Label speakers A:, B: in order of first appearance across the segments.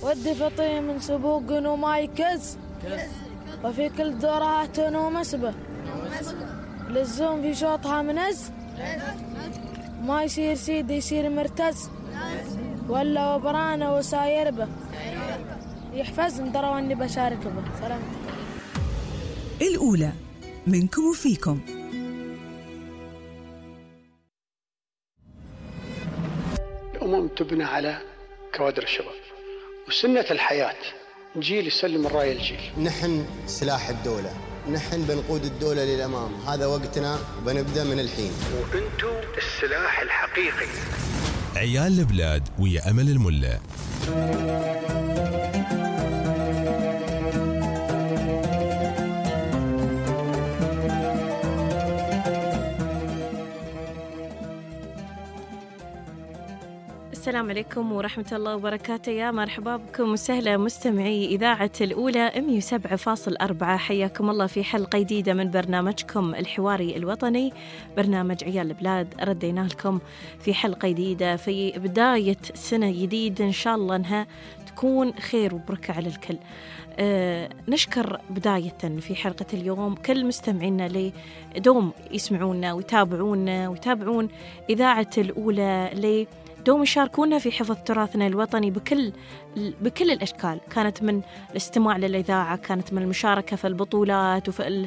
A: ودي فطيه من سبوق وما يكز، وفي كل دورات ومسبة، للزوم في شوطها منز، ما يصير سيد يصير مرتز، ولا وبرانه وساير به، يحفزني دروا اني بشارك به. سلامتك.
B: الأولى منكم وفيكم.
C: الأمم تبنى على كوادر الشباب، وسنة الحياة جيل يسلم الراية الجيل.
D: نحن سلاح الدولة، نحن بنقود الدولة للأمام، هذا وقتنا وبنبدأ من الحين.
C: وأنتم السلاح الحقيقي.
E: عيال البلاد ويا أمل الملا.
F: السلام عليكم ورحمة الله وبركاته. يا مرحبا بكم وسهلا مستمعي إذاعة الأولى 107.4. حياكم الله في حلقة جديدة من برنامجكم الحواري الوطني، برنامج عيال البلاد. ردينا لكم في حلقة جديدة في بداية سنة جديدة، إن شاء الله أنها تكون خير وبركة على الكل. نشكر بداية في حلقة اليوم كل مستمعينا اللي دوم يسمعونا ويتابعونا ويتابعون إذاعة الأولى، دوم يشاركونا في حفظ تراثنا الوطني بكل الأشكال. كانت من الاستماع للإذاعة، كانت من المشاركة في البطولات وفي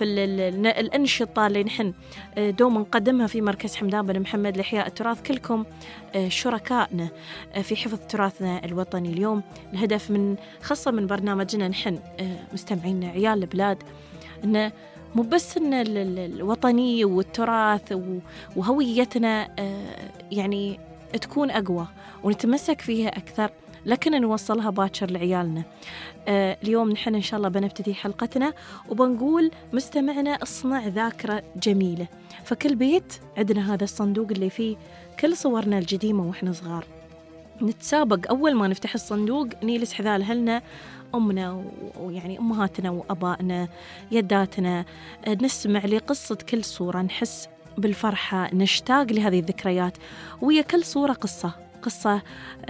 F: الأنشطة اللي نحن دوم نقدمها في مركز حمدان بن محمد لإحياء التراث. كلكم شركائنا في حفظ تراثنا الوطني. اليوم الهدف خاصة من برنامجنا نحن مستمعينا عيال البلاد، إنه مو بس إن الوطنية والتراث وهويتنا يعني تكون أقوى ونتمسك فيها أكثر، لكن نوصلها باكر لعيالنا. اليوم نحن إن شاء الله بنبتدي حلقتنا وبنقول مستمعنا اصنع ذاكرة جميلة. فكل بيت عندنا هذا الصندوق اللي فيه كل صورنا القديمة وإحنا صغار. نتسابق أول ما نفتح الصندوق نيلس حذال أهلنا، أمنا ويعني أمهاتنا وأبائنا، يداتنا، نسمع لقصة كل صورة، نحس بالفرحة، نشتاق لهذه الذكريات، ويا كل صورة قصة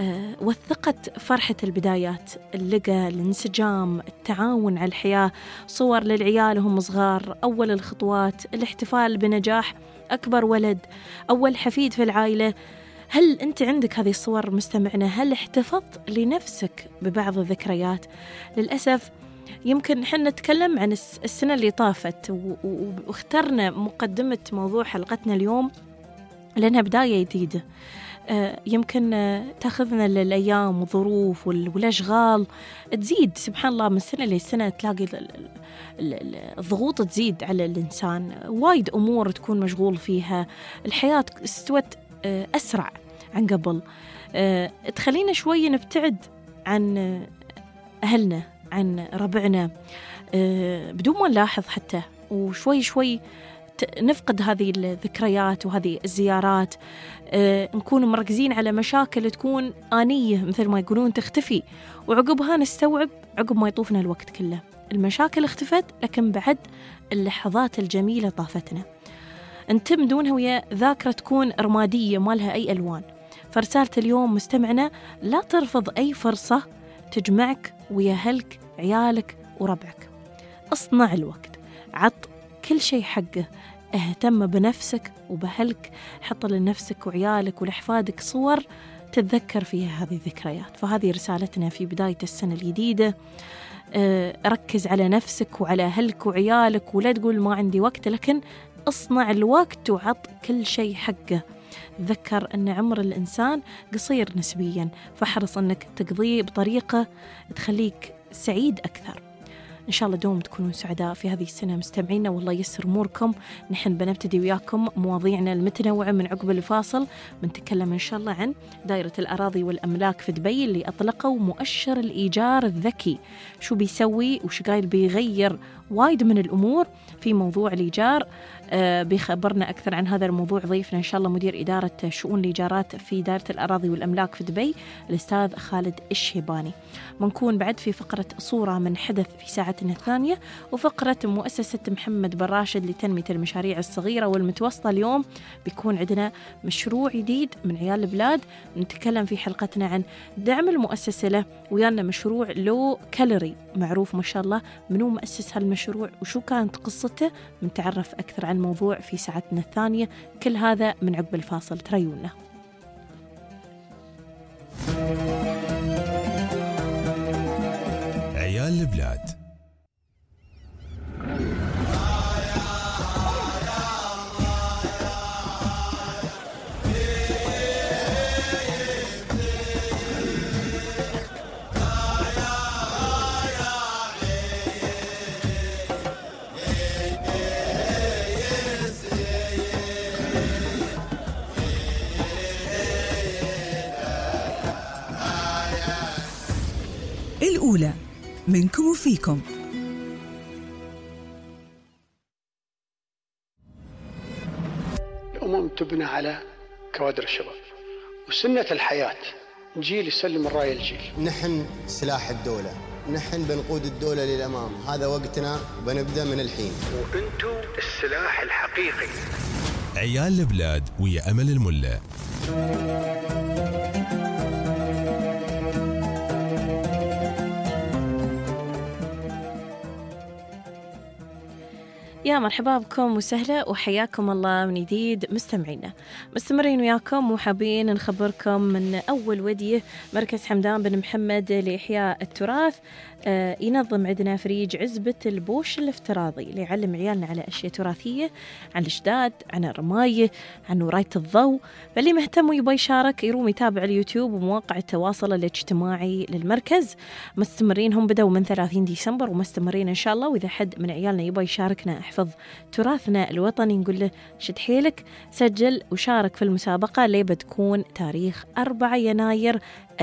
F: وثقت فرحة البدايات، اللقى، الانسجام، التعاون على الحياة. صور للعيال وهم صغار، أول الخطوات، الاحتفال بنجاح أكبر ولد، أول حفيد في العائلة. هل أنت عندك هذه الصور مستمعنا؟ هل احتفظت لنفسك ببعض الذكريات؟ للأسف يمكن حنا نتكلم عن السنة اللي طافت، واخترنا مقدمة موضوع حلقتنا اليوم لأنها بداية جديدة. يمكن تاخذنا الأيام والظروف والأشغال تزيد سبحان الله من سنة لسنة، تلاقي الضغوط تزيد على الإنسان، وايد أمور تكون مشغول فيها، الحياة استوت أسرع عن قبل، تخلينا شوية نبتعد عن أهلنا، عن ربعنا بدون ما نلاحظ حتى، وشوي شوي نفقد هذه الذكريات وهذه الزيارات. نكون مركزين على مشاكل تكون آنية مثل ما يقولون، تختفي وعقبها نستوعب عقب ما يطوفنا الوقت كله. المشاكل اختفت لكن بعد اللحظات الجميلة طافتنا. انتم دونها ويا ذاكرة تكون رمادية ما لها أي ألوان. فرسالة اليوم مستمعنا، لا ترفض أي فرصة تجمعك ويا أهلك، عيالك وربعك. اصنع الوقت، عط كل شيء حقه، اهتم بنفسك وبأهلك، حط لنفسك وعيالك ولحفادك صور تتذكر فيها هذه الذكريات. فهذه رسالتنا في بداية السنة الجديدة. ركز على نفسك وعلى أهلك وعيالك، ولا تقول ما عندي وقت، لكن اصنع الوقت وعط كل شيء حقه. تذكر أن عمر الإنسان قصير نسبيا، فحرص أنك تقضيه بطريقة تخليك سعيد أكثر. إن شاء الله دوم تكونوا سعداء في هذه السنة مستمعينا، والله يسر أموركم. نحن بنبتدي وياكم مواضيعنا المتنوعة. من عقب الفاصل بنتكلم إن شاء الله عن دائرة الأراضي والأملاك في دبي اللي أطلقوا مؤشر الإيجار الذكي. شو بيسوي وش قايل بيغير وايد من الأمور في موضوع الإيجار. بيخبرنا أكثر عن هذا الموضوع ضيفنا إن شاء الله مدير إدارة شؤون الإيجارات في دائرة الأراضي والأملاك في دبي الأستاذ خالد الشيباني. بنكون بعد في فقرة صورة من حدث في ساعتنا الثانية، وفقرة مؤسسة محمد بن راشد لتنمية المشاريع الصغيرة والمتوسطة. اليوم بيكون عندنا مشروع جديد من عيال البلاد، نتكلم في حلقتنا عن دعم المؤسسة له، ويانا مشروع لو كالوري معروف ما شاء الله. منو مؤسس هالمشروع وشو كانت قصته؟ بنتعرف أكثر عن الموضوع في ساعتنا الثانية. كل هذا من عقب الفاصل، تريونا.
E: عيال البلاد.
B: الأولى منكم وفيكم.
C: الأمم تبنى على كوادر الشباب، وسنة الحياة جيل يسلم الراية الجيل.
D: نحن سلاح الدولة، نحن بنقود الدولة للأمام. هذا وقتنا وبنبدأ من الحين.
C: وأنتم السلاح الحقيقي.
E: عيال البلاد ويا أمل الملا.
F: يا مرحبا بكم وسهلا وحياكم الله من جديد مستمعينا. مستمرين وياكم وحابين نخبركم من أول وديه مركز حمدان بن محمد لإحياء التراث ينظم عندنا فريج عزبة البوش الافتراضي ليعلم عيالنا على أشياء تراثية، عن الأجداد، عن الرماية، عن وراية الضوء. فاللي مهتم ويبغى يشارك يروم يتابع اليوتيوب ومواقع التواصل الاجتماعي للمركز. مستمرين، هم بدأوا من 30 ديسمبر ومستمرين إن شاء الله. وإذا حد من عيالنا يبغى يشاركنا احفظ تراثنا الوطني نقول له شد حيلك، سجل وشارك في المسابقة اللي بتكون تاريخ 4 يناير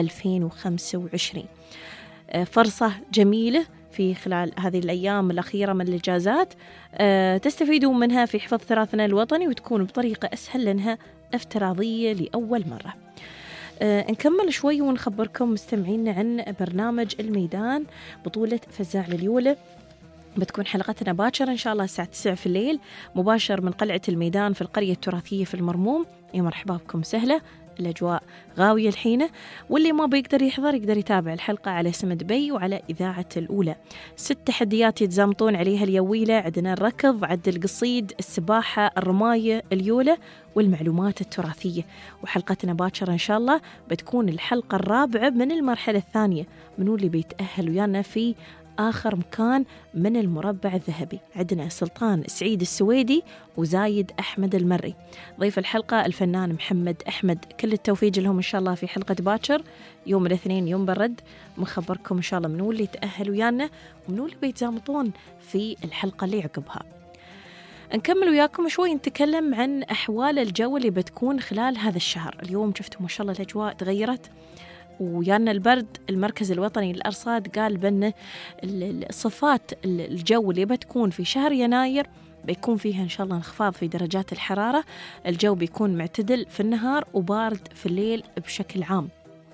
F: 2025. فرصة جميلة في خلال هذه الأيام الأخيرة من الإجازات تستفيدوا منها في حفظ تراثنا الوطني، وتكون بطريقة أسهل لأنها افتراضية لأول مرة. نكمل شوي ونخبركم مستمعين عن برنامج الميدان بطولة فزاع لليولة. بتكون حلقتنا باكر إن شاء الله الساعة 9 في الليل مباشر من قلعة الميدان في القرية التراثية في المرموم. يا مرحبا بكم، سهلة، الأجواء غاوية الحين. واللي ما بيقدر يحضر يقدر يتابع الحلقة على سم دبي وعلى إذاعة الأولى. 6 تحديات يتزامطون عليها اليويلة، عندنا الركض، عد القصيد، السباحة، الرماية، اليولة والمعلومات التراثية. وحلقتنا باكر إن شاء الله بتكون الحلقة الرابعة من المرحلة الثانية. منو اللي بيتأهل ويانا في آخر مكان من المربع الذهبي؟ عندنا سلطان سعيد السويدي وزايد أحمد المري. ضيف الحلقة الفنان محمد أحمد. كل التوفيق لهم إن شاء الله في حلقة باكر يوم الاثنين يوم برد. مخبركم إن شاء الله منو اللي يتأهل ويانا ومنو اللي بيتزامطون في الحلقة اللي عقبها. نكمل وياكم شوي نتكلم عن أحوال الجو اللي بتكون خلال هذا الشهر. اليوم شفتوا ما شاء الله الأجواء تغيرت ويانا البرد. المركز الوطني للأرصاد قال بأن صفات الجو اللي بتكون في شهر يناير بيكون فيها إن شاء الله انخفاض في درجات الحرارة. الجو بيكون معتدل في النهار وبارد في الليل بشكل عام.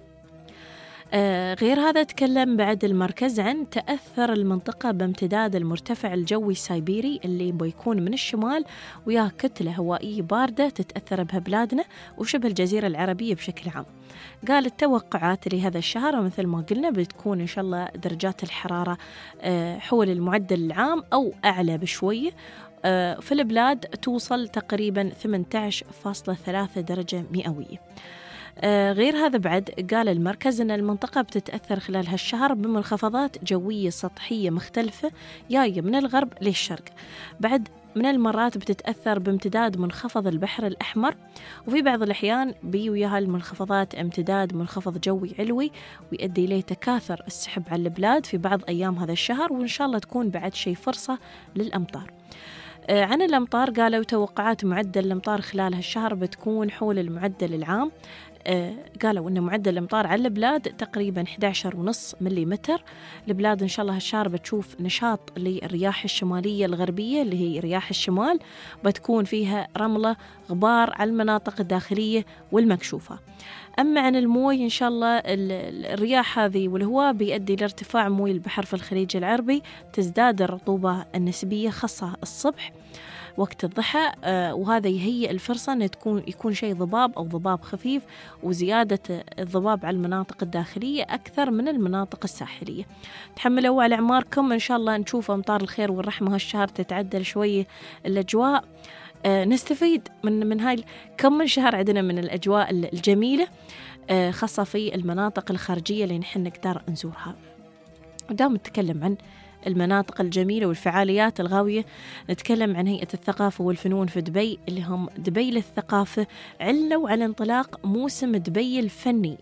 F: غير هذا تكلم بعد المركز عن تأثر المنطقة بامتداد المرتفع الجوي السيبيري اللي بيكون من الشمال وياه كتلة هوائية باردة تتأثر بها بلادنا وشبه الجزيرة العربية بشكل عام. قال التوقعات لهذا الشهر مثل ما قلنا بتكون إن شاء الله درجات الحرارة حول المعدل العام أو أعلى بشوية. في البلاد توصل تقريبا 18.3 درجة مئوية. غير هذا بعد قال المركز أن المنطقة بتتأثر خلال هالشهر بمنخفضات جوية سطحية مختلفة جاية من الغرب للشرق. بعد من المرات بتتأثر بامتداد منخفض البحر الأحمر، وفي بعض الأحيان وياها المنخفضات امتداد منخفض جوي علوي ويؤدي إليه تكاثر السحب على البلاد في بعض أيام هذا الشهر، وإن شاء الله تكون بعد شيء فرصة للأمطار. عن الأمطار قالوا توقعات معدل الأمطار خلال هالشهر بتكون حول المعدل العام. قالوا أن معدل الأمطار على البلاد تقريبا 11.5 ملم. البلاد إن شاء الله هالشهر بتشوف نشاط للرياح الشمالية الغربية اللي هي رياح الشمال، بتكون فيها رملة غبار على المناطق الداخلية والمكشوفة. أما عن الموي إن شاء الله الرياح هذه والهواء بيؤدي لارتفاع موي البحر في الخليج العربي، تزداد الرطوبة النسبية خاصة الصبح وقت الضحى، وهذا يهيئ الفرصة أن يكون شيء ضباب أو ضباب خفيف، وزيادة الضباب على المناطق الداخلية أكثر من المناطق الساحلية. تحملوا على أعماركم، إن شاء الله نشوف أمطار الخير والرحمة هالشهر، تتعدل شوية الأجواء، نستفيد من هاي كم من شهر عندنا من الأجواء الجميلة، خاصة في المناطق الخارجية اللي نحن نقدر نزورها. ودام نتكلم عن المناطق الجميلة والفعاليات الغاوية، نتكلم عن هيئة الثقافة والفنون في دبي اللي هم دبي للثقافة. علوا على انطلاق موسم دبي الفني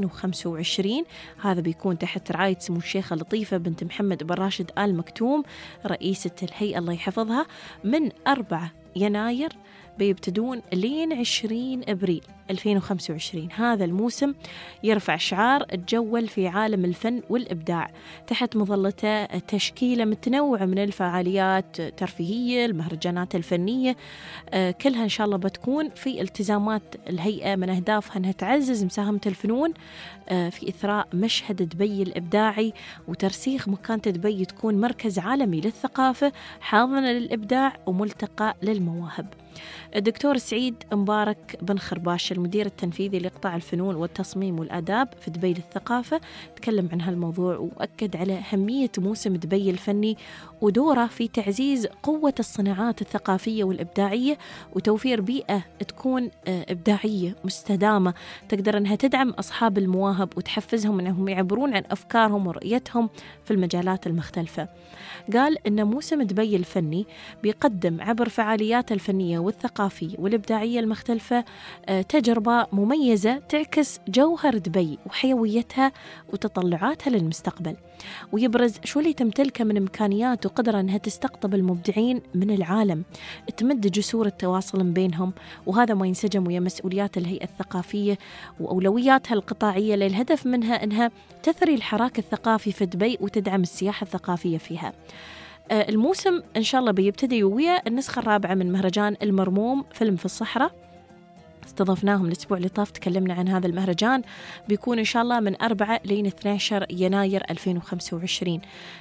F: 2025. هذا بيكون تحت رعاية سمو الشيخة لطيفة بنت محمد بن راشد آل مكتوم رئيسة الهيئة الله يحفظها، من 4 يناير بيبتدون لين 20 أبريل 2025. هذا الموسم يرفع شعار الجول في عالم الفن والإبداع، تحت مظلته تشكيلة متنوعة من الفعاليات الترفيهية، المهرجانات الفنية، كلها إن شاء الله بتكون في التزامات الهيئة. من أهدافها أنها تعزز مساهمة الفنون في إثراء مشهد دبي الإبداعي، وترسيخ مكانة دبي تكون مركز عالمي للثقافة، حاضنة للإبداع وملتقى للمواهب. الدكتور سعيد مبارك بن خرباش المدير التنفيذي لقطاع الفنون والتصميم والآداب في دبي للثقافة تكلم عن هالموضوع، وأكد على أهمية موسم دبي الفني ودوره في تعزيز قوة الصناعات الثقافية والإبداعية، وتوفير بيئة تكون إبداعية مستدامة تقدر أنها تدعم أصحاب المواهب وتحفزهم أنهم يعبرون عن أفكارهم ورؤيتهم في المجالات المختلفة. قال أن موسم دبي الفني بيقدم عبر فعاليات الفنية والثقافية والإبداعية المختلفة تجربة مميزة تعكس جوهر دبي وحيويتها وتطلعاتها للمستقبل، ويبرز شو اللي تمتلكه من إمكانيات وقدرة أنها تستقطب المبدعين من العالم، تمد جسور التواصل بينهم، وهذا ما ينسجم ويا مسؤوليات الهيئة الثقافية وأولوياتها القطاعية، للهدف منها أنها تثري الحراك الثقافي في دبي وتدعم السياحة الثقافية فيها. الموسم إن شاء الله بيبتدي ويا النسخة الرابعة من مهرجان المرموم فيلم في الصحراء، استضفناهم الأسبوع اللي طاف، تكلمنا عن هذا المهرجان، بيكون إن شاء الله من 4 لين 12 يناير 2025.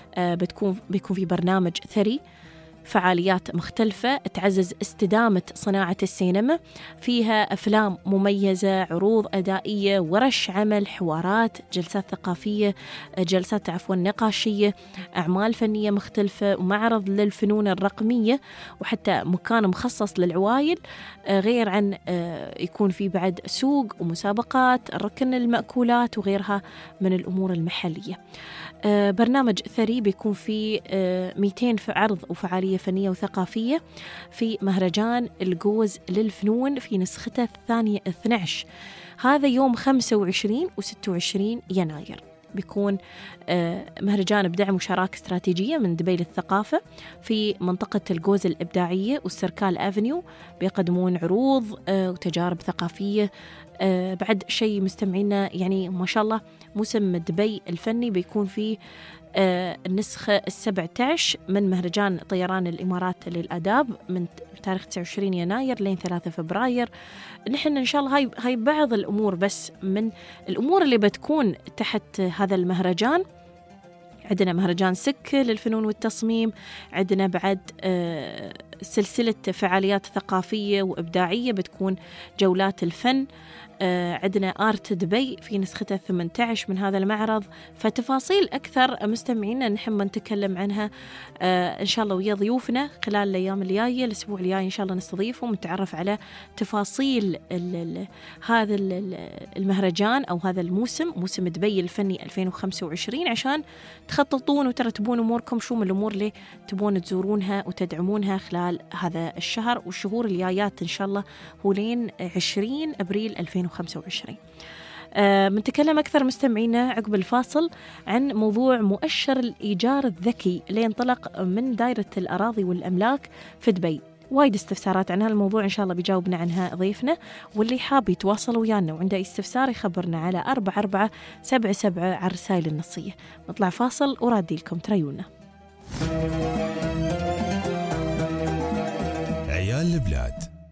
F: بيكون في برنامج ثري، فعاليات مختلفة تعزز استدامة صناعة السينما، فيها أفلام مميزة، عروض أدائية، ورش عمل، حوارات، جلسات ثقافية، جلسات نقاشية، أعمال فنية مختلفة، ومعرض للفنون الرقمية، وحتى مكان مخصص للعوائل، غير عن يكون في بعد سوق ومسابقات، ركن المأكولات وغيرها من الأمور المحلية. برنامج ثري بيكون فيه 200 عرض وفعالية فنية وثقافية في مهرجان الجوز للفنون في نسخته الثانية 12. هذا يوم 25 و26 يناير. بيكون مهرجان بدعم وشراكة استراتيجية من دبي للثقافة في منطقة الجوز الإبداعية والسيركال أفنيو، بيقدمون عروض وتجارب ثقافية. بعد شيء مستمعينا، يعني ما شاء الله موسم دبي الفني بيكون فيه النسخة 17 من مهرجان طيران الإمارات للآداب من تاريخ 29 يناير لين 3 فبراير. نحن إن شاء الله هاي بعض الأمور بس من الأمور اللي بتكون تحت هذا المهرجان. عندنا مهرجان سكة للفنون والتصميم، عندنا بعد سلسلة فعاليات ثقافية وإبداعية بتكون جولات الفن، عندنا آرت دبي في نسخته 18 من هذا المعرض. فتفاصيل أكثر مستمعينا نحن نتكلم عنها إن شاء الله ويا ضيوفنا خلال الأيام الجاية. الأسبوع الجاي إن شاء الله نستضيفهم ونتعرف على تفاصيل هذا المهرجان أو هذا موسم دبي الفني 2025، عشان تخططون وترتبون أموركم شو من الأمور اللي تبون تزورونها وتدعمونها خلال هذا الشهر والشهور الجايات إن شاء الله هو لين 20 أبريل 2025. بنتكلم أكثر مستمعينا عقب الفاصل عن موضوع مؤشر الإيجار الذكي اللي ينطلق من دائرة الأراضي والأملاك في دبي. وايد استفسارات عن هالموضوع، إن شاء الله بيجاوبنا عنها ضيفنا. واللي حاب يتواصل ويانا وعنده استفسار يخبرنا على 4477 على الرسائل النصية. نطلع فاصل ورادي لكم تريونا.
E: عيال البلاد.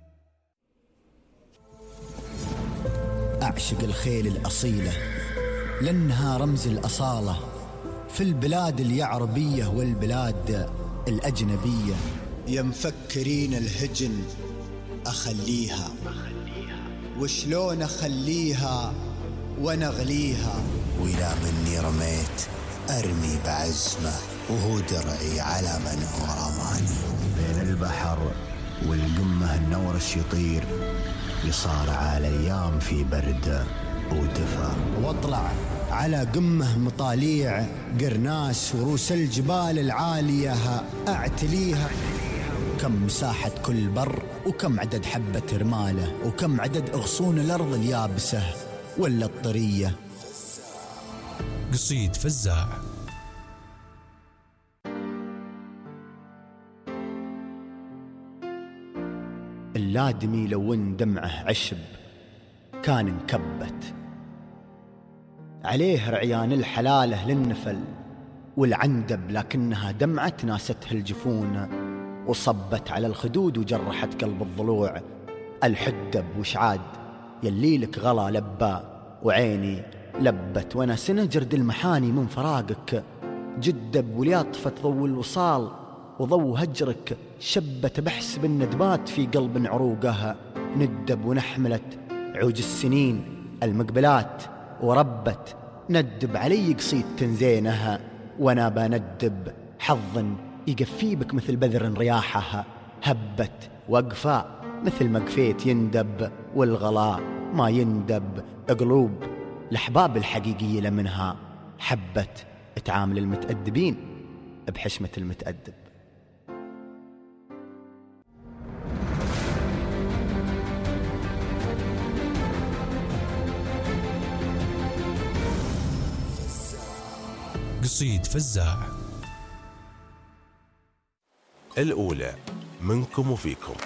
G: أعشق الخيل الأصيلة لأنها رمز الأصالة في البلاد اليعربية والبلاد الأجنبية.
D: يا مفكرين الهجن أخليها، وشلون أخليها ونغليها، وإلى مني رميت أرمي بعزمه وهو درعي على من هو رماني. بين البحر والقمة النورش يطير، يصارع الأيام في برد ودفا، واطلع على قمة مطاليع قرناس وروس الجبال العالية أعتليها. كم مساحة كل بر، وكم عدد حبة رماله، وكم عدد أغصون الأرض اليابسة ولا الطرية.
E: قصيد فزاع.
G: اللادمي لو ان دمعه عشب كان انكبت عليه رعيان الحلاله للنفل والعندب، لكنها دمعة ناستها الجفون وصبت على الخدود وجرحت قلب الضلوع. الحدب وشعاد يليلك غلا لبى وعيني لبت، وانا سنة جرد المحاني من فراقك جدب وليطفت ضو الوصال وضو هجرك شبت بحسب الندبات في قلب عروقها. ندب ونحملت عوج السنين المقبلات وربت، ندب علي قصيد تنزينها وانا بندب حظ يقفي بك مثل بذر رياحها. هبت وقفاء مثل ما قفيت يندب، والغلاء ما يندب. قلوب الأحباب الحقيقية لمنها حبت تعامل المتأدبين بحشمة المتأدب.
E: قصيد فزاع. الأولى منكم وفيكم.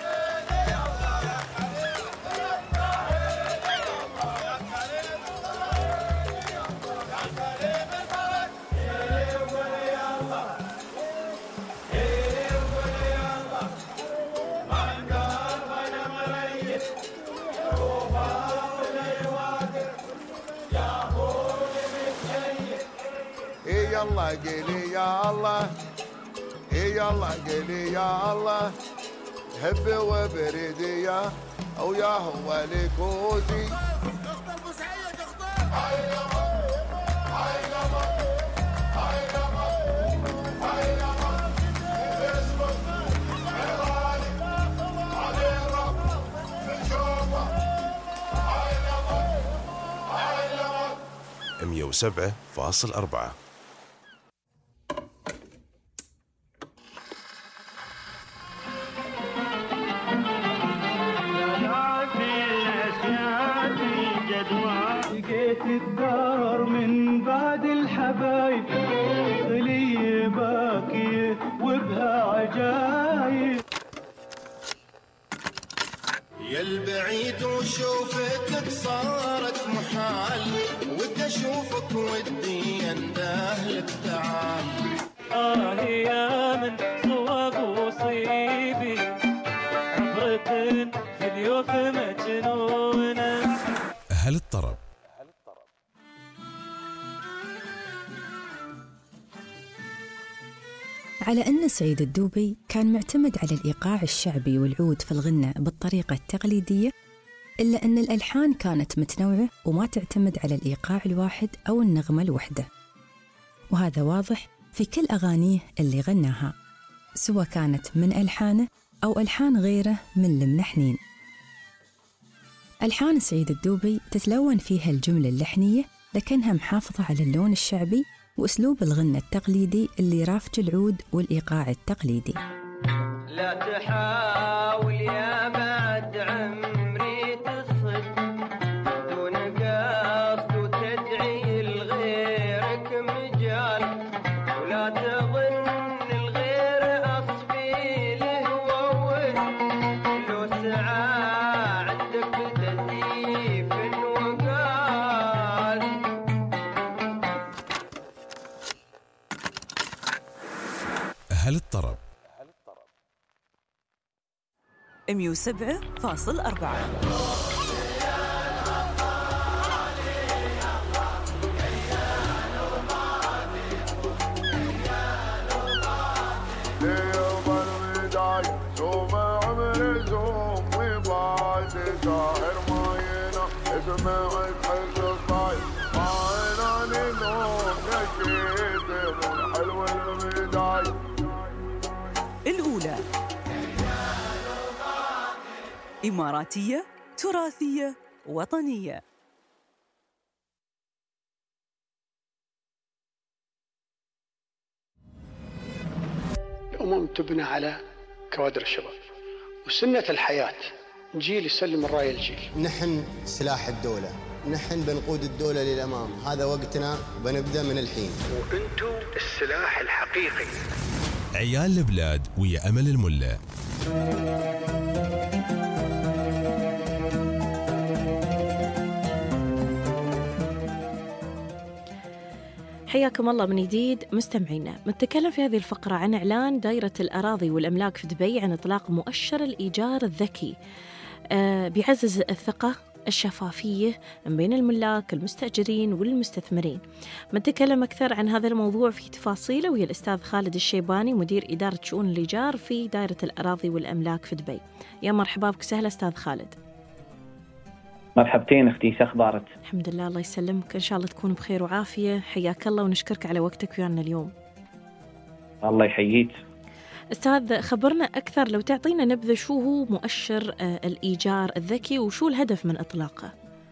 H: يلا قلي يا الله، يلا قلي يا الله، هب وبردي يا او يا هو لكوزي. اختار ابو سعيد اختار.
E: مية 107.4.
I: لقيت الدار من بعد الحبايب غلي باكية وبها عجايب.
H: يا البعيد وشوفتك صارت محال، ودي اشوفك ودي اندهلك تعال.
I: يا من صواب وصيبي عبرة في اليوف مجنونة.
E: أهل الطرب.
J: على أن سعيد الدوبي كان معتمد على الإيقاع الشعبي والعود في الغنى بالطريقة التقليدية، إلا أن الألحان كانت متنوعة وما تعتمد على الإيقاع الواحد أو النغمة الوحدة، وهذا واضح في كل أغانيه اللي غناها، سواء كانت من ألحانه أو ألحان غيره من الملحنين. ألحان سعيد الدوبي تتلون فيها الجملة اللحنية، لكنها محافظة على اللون الشعبي وأسلوب الغنى التقليدي اللي رافج العود والإيقاع التقليدي.
I: لا تحاول يا بعد عمري تصد دون قصد وتدعي لغيرك مجال، ولا تظن الغير أصفي له وود
E: أهل الطرب
B: 107.4. الأولى إماراتية تراثية وطنية.
C: الأمم تبنى على كوادر الشباب، وسنة الحياة جيل يسلم الراية الجيل.
D: نحن سلاح الدولة، نحن بنقود الدولة للأمام، هذا وقتنا وبنبدأ من الحين.
C: وأنتم السلاح الحقيقي.
E: عيال البلاد ويا أمل الملة.
F: حياكم الله من جديد مستمعينا. نتكلم في هذه الفقرة عن إعلان دائرة الأراضي والأملاك في دبي عن إطلاق مؤشر الإيجار الذكي بيعزز الثقة الشفافية بين الملاك المستأجرين والمستثمرين. نتكلم أكثر عن هذا الموضوع في تفاصيله ويا الأستاذ خالد الشيباني مدير إدارة شؤون الإيجار في دائرة الأراضي والأملاك في دبي. يا مرحبا بك، سهلا أستاذ خالد.
K: مرحبتين أختي، شو أخبارك؟
F: الحمد لله، الله يسلمك، إن شاء الله تكون بخير وعافية. حياك الله ونشكرك على وقتك ويانا اليوم.
K: الله يحييك.
F: أستاذ خبرنا أكثر، لو تعطينا نبذة شو هو مؤشر الإيجار الذكي وشو الهدف من إطلاقه؟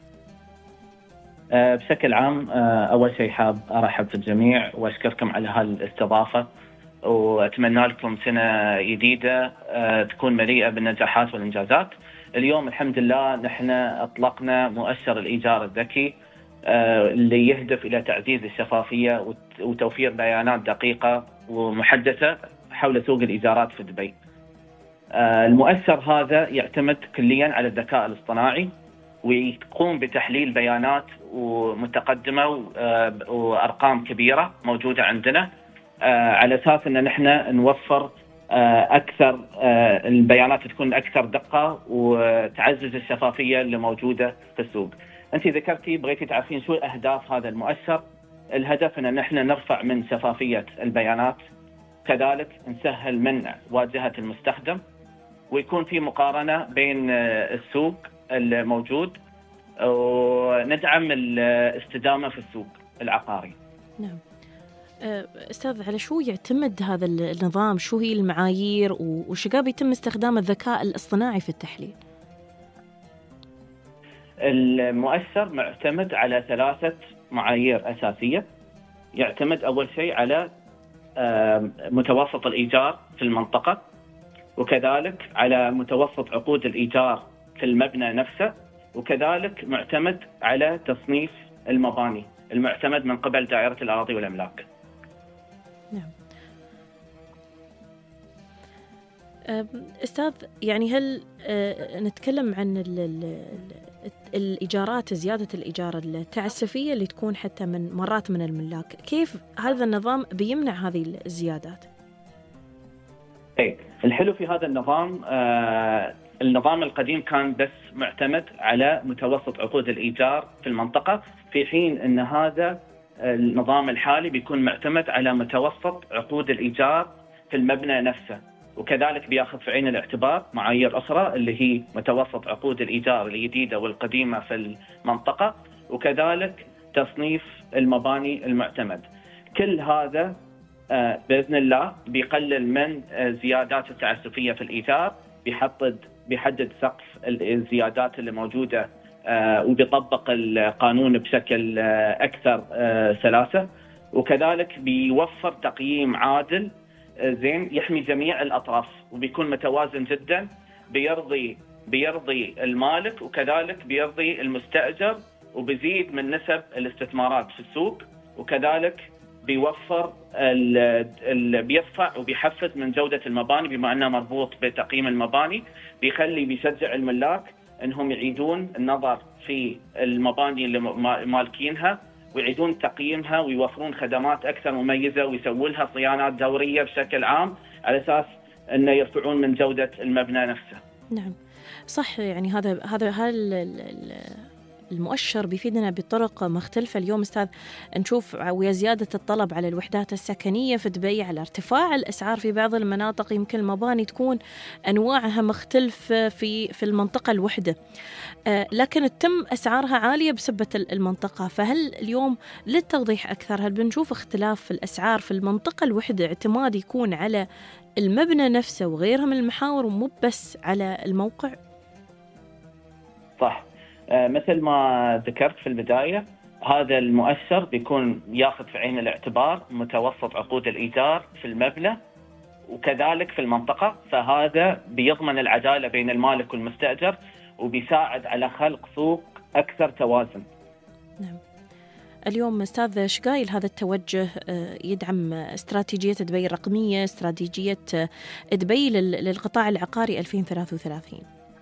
K: بشكل عام أول شيء حاب أرحب في الجميع وأشكركم على هالاستضافة، وأتمنى لكم سنة جديدة تكون مليئة بالنجاحات والإنجازات. اليوم الحمد لله نحن أطلقنا مؤشر الإيجار الذكي اللي يهدف إلى تعزيز الشفافية وتوفير بيانات دقيقة ومحدثة حول سوق الإيجارات في دبي. المؤشر هذا يعتمد كليا على الذكاء الاصطناعي ويقوم بتحليل بيانات متقدمة وأرقام كبيرة موجودة عندنا على أساس أن نحن نوفر أكثر البيانات تكون أكثر دقة وتعزز الشفافية اللي موجودة في السوق. أنت ذكرتي بغيتي تعرفين شو أهداف هذا المؤشر. الهدف أن نحن نرفع من شفافية البيانات، كذلك نسهل من واجهة المستخدم، ويكون في مقارنة بين السوق الموجود، وندعم الاستدامة في السوق العقاري.
F: نعم أستاذ، على شو يعتمد هذا النظام؟ شو هي المعايير وشقاب يتم استخدام الذكاء الاصطناعي في التحليل؟
K: المؤشر معتمد على 3 معايير أساسية. يعتمد أول شيء على متوسط الإيجار في المنطقة، وكذلك على متوسط عقود الإيجار في المبنى نفسه، وكذلك معتمد على تصنيف المباني المعتمد من قبل دائرة الأراضي والأملاك.
F: نعم أستاذ، يعني هل نتكلم عن الإيجارات، زيادة الإيجار التعسفية اللي تكون حتى من مرات من الملاك، كيف هذا النظام بيمنع هذه الزيادات؟
K: الحلو في هذا النظام النظام القديم كان بس معتمد على متوسط عقود الإيجار في المنطقة، في حين أن هذا النظام الحالي بيكون معتمد على متوسط عقود الإيجار في المبنى نفسه، وكذلك بياخذ في عين الاعتبار معايير أخرى اللي هي متوسط عقود الإيجار الجديدة والقديمة في المنطقة، وكذلك تصنيف المباني المعتمد. كل هذا بإذن الله بيقلل من زيادات التعسفية في الإيجار، بيحدد سقف الزيادات اللي موجودة، وبيطبق القانون بشكل أكثر سلاسة، وكذلك بيوفر تقييم عادل زين يحمي جميع الأطراف، وبيكون متوازن جدا، بيرضي المالك وكذلك بيرضي المستأجر، وبيزيد من نسب الاستثمارات في السوق، وكذلك بيوفر بيرفع وبيحفز من جودة المباني بما أنه مربوط بتقييم المباني، بيشجع الملاك أنهم يعيدون النظر في المباني اللي مالكينها ويعيدون تقييمها ويوفرون خدمات أكثر مميزة ويسوون لها صيانات دورية بشكل عام على أساس أنه يرفعون من جودة المبنى نفسه.
F: نعم صح، يعني هذا المؤشر بيفيدنا بطرق مختلفة. اليوم أستاذ نشوف ويا زيادة الطلب على الوحدات السكنية في دبي، على ارتفاع الأسعار في بعض المناطق، يمكن المباني تكون أنواعها مختلف في المنطقة الوحدة، لكن تتم أسعارها عالية بسبة المنطقة. فهل اليوم للتوضيح أكثر، هل بنشوف اختلاف في الأسعار في المنطقة الوحدة اعتماد يكون على المبنى نفسه وغيرها من المحاور ومو بس على الموقع؟
K: صح، مثل ما ذكرت في البداية، هذا المؤشر بيكون ياخذ في عين الاعتبار متوسط عقود الإيجار في المبنى وكذلك في المنطقة، فهذا بيضمن العدالة بين المالك والمستأجر وبيساعد على خلق سوق أكثر توازن.
F: نعم. اليوم أستاذ شقايل هذا التوجه يدعم استراتيجية دبي الرقمية، استراتيجية دبي للقطاع العقاري 2033.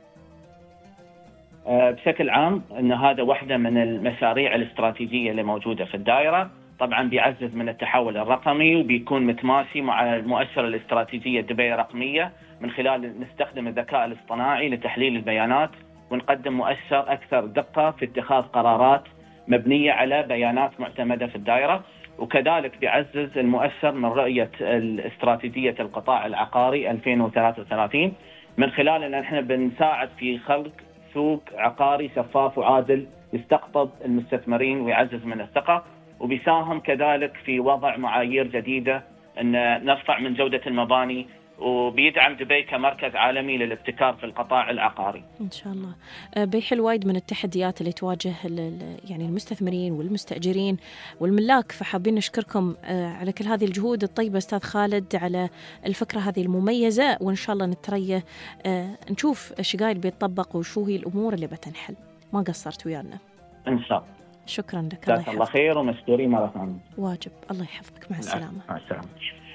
K: بشكل عام أن هذا واحدة من المشاريع الاستراتيجية اللي موجودة في الدائرة، طبعا بيعزز من التحول الرقمي وبيكون متماشي مع المؤشر الاستراتيجية دبي الرقمية، من خلال نستخدم الذكاء الاصطناعي لتحليل البيانات ونقدم مؤشر أكثر دقة في اتخاذ قرارات مبنية على بيانات معتمدة في الدائرة. وكذلك بيعزز المؤشر من رؤية الاستراتيجية القطاع العقاري 2033 من خلال أن احنا بنساعد في خلق سوق عقاري شفاف وعادل يستقطب المستثمرين ويعزز من الثقة، وبيساهم كذلك في وضع معايير جديدة أن نرفع من جودة المباني، وبيدعم دبي كمركز عالمي للابتكار في القطاع العقاري.
F: إن شاء الله. بيحل وايد من التحديات اللي تواجه يعني المستثمرين والمستأجرين والملاك، فحابين نشكركم على كل هذه الجهود الطيبة أستاذ خالد، على الفكرة هذه المميزة، وإن شاء الله نتريى نشوف شقايل بيتطبق وشو هي الأمور اللي بتنحل. ما قصرت ويانا
K: إن شاء الله.
F: شكرا لك.
K: جزاك الله خير ومشكورين مرة ثانية.
F: واجب. الله يحفظك. مع السلامة.
K: مع السلامة.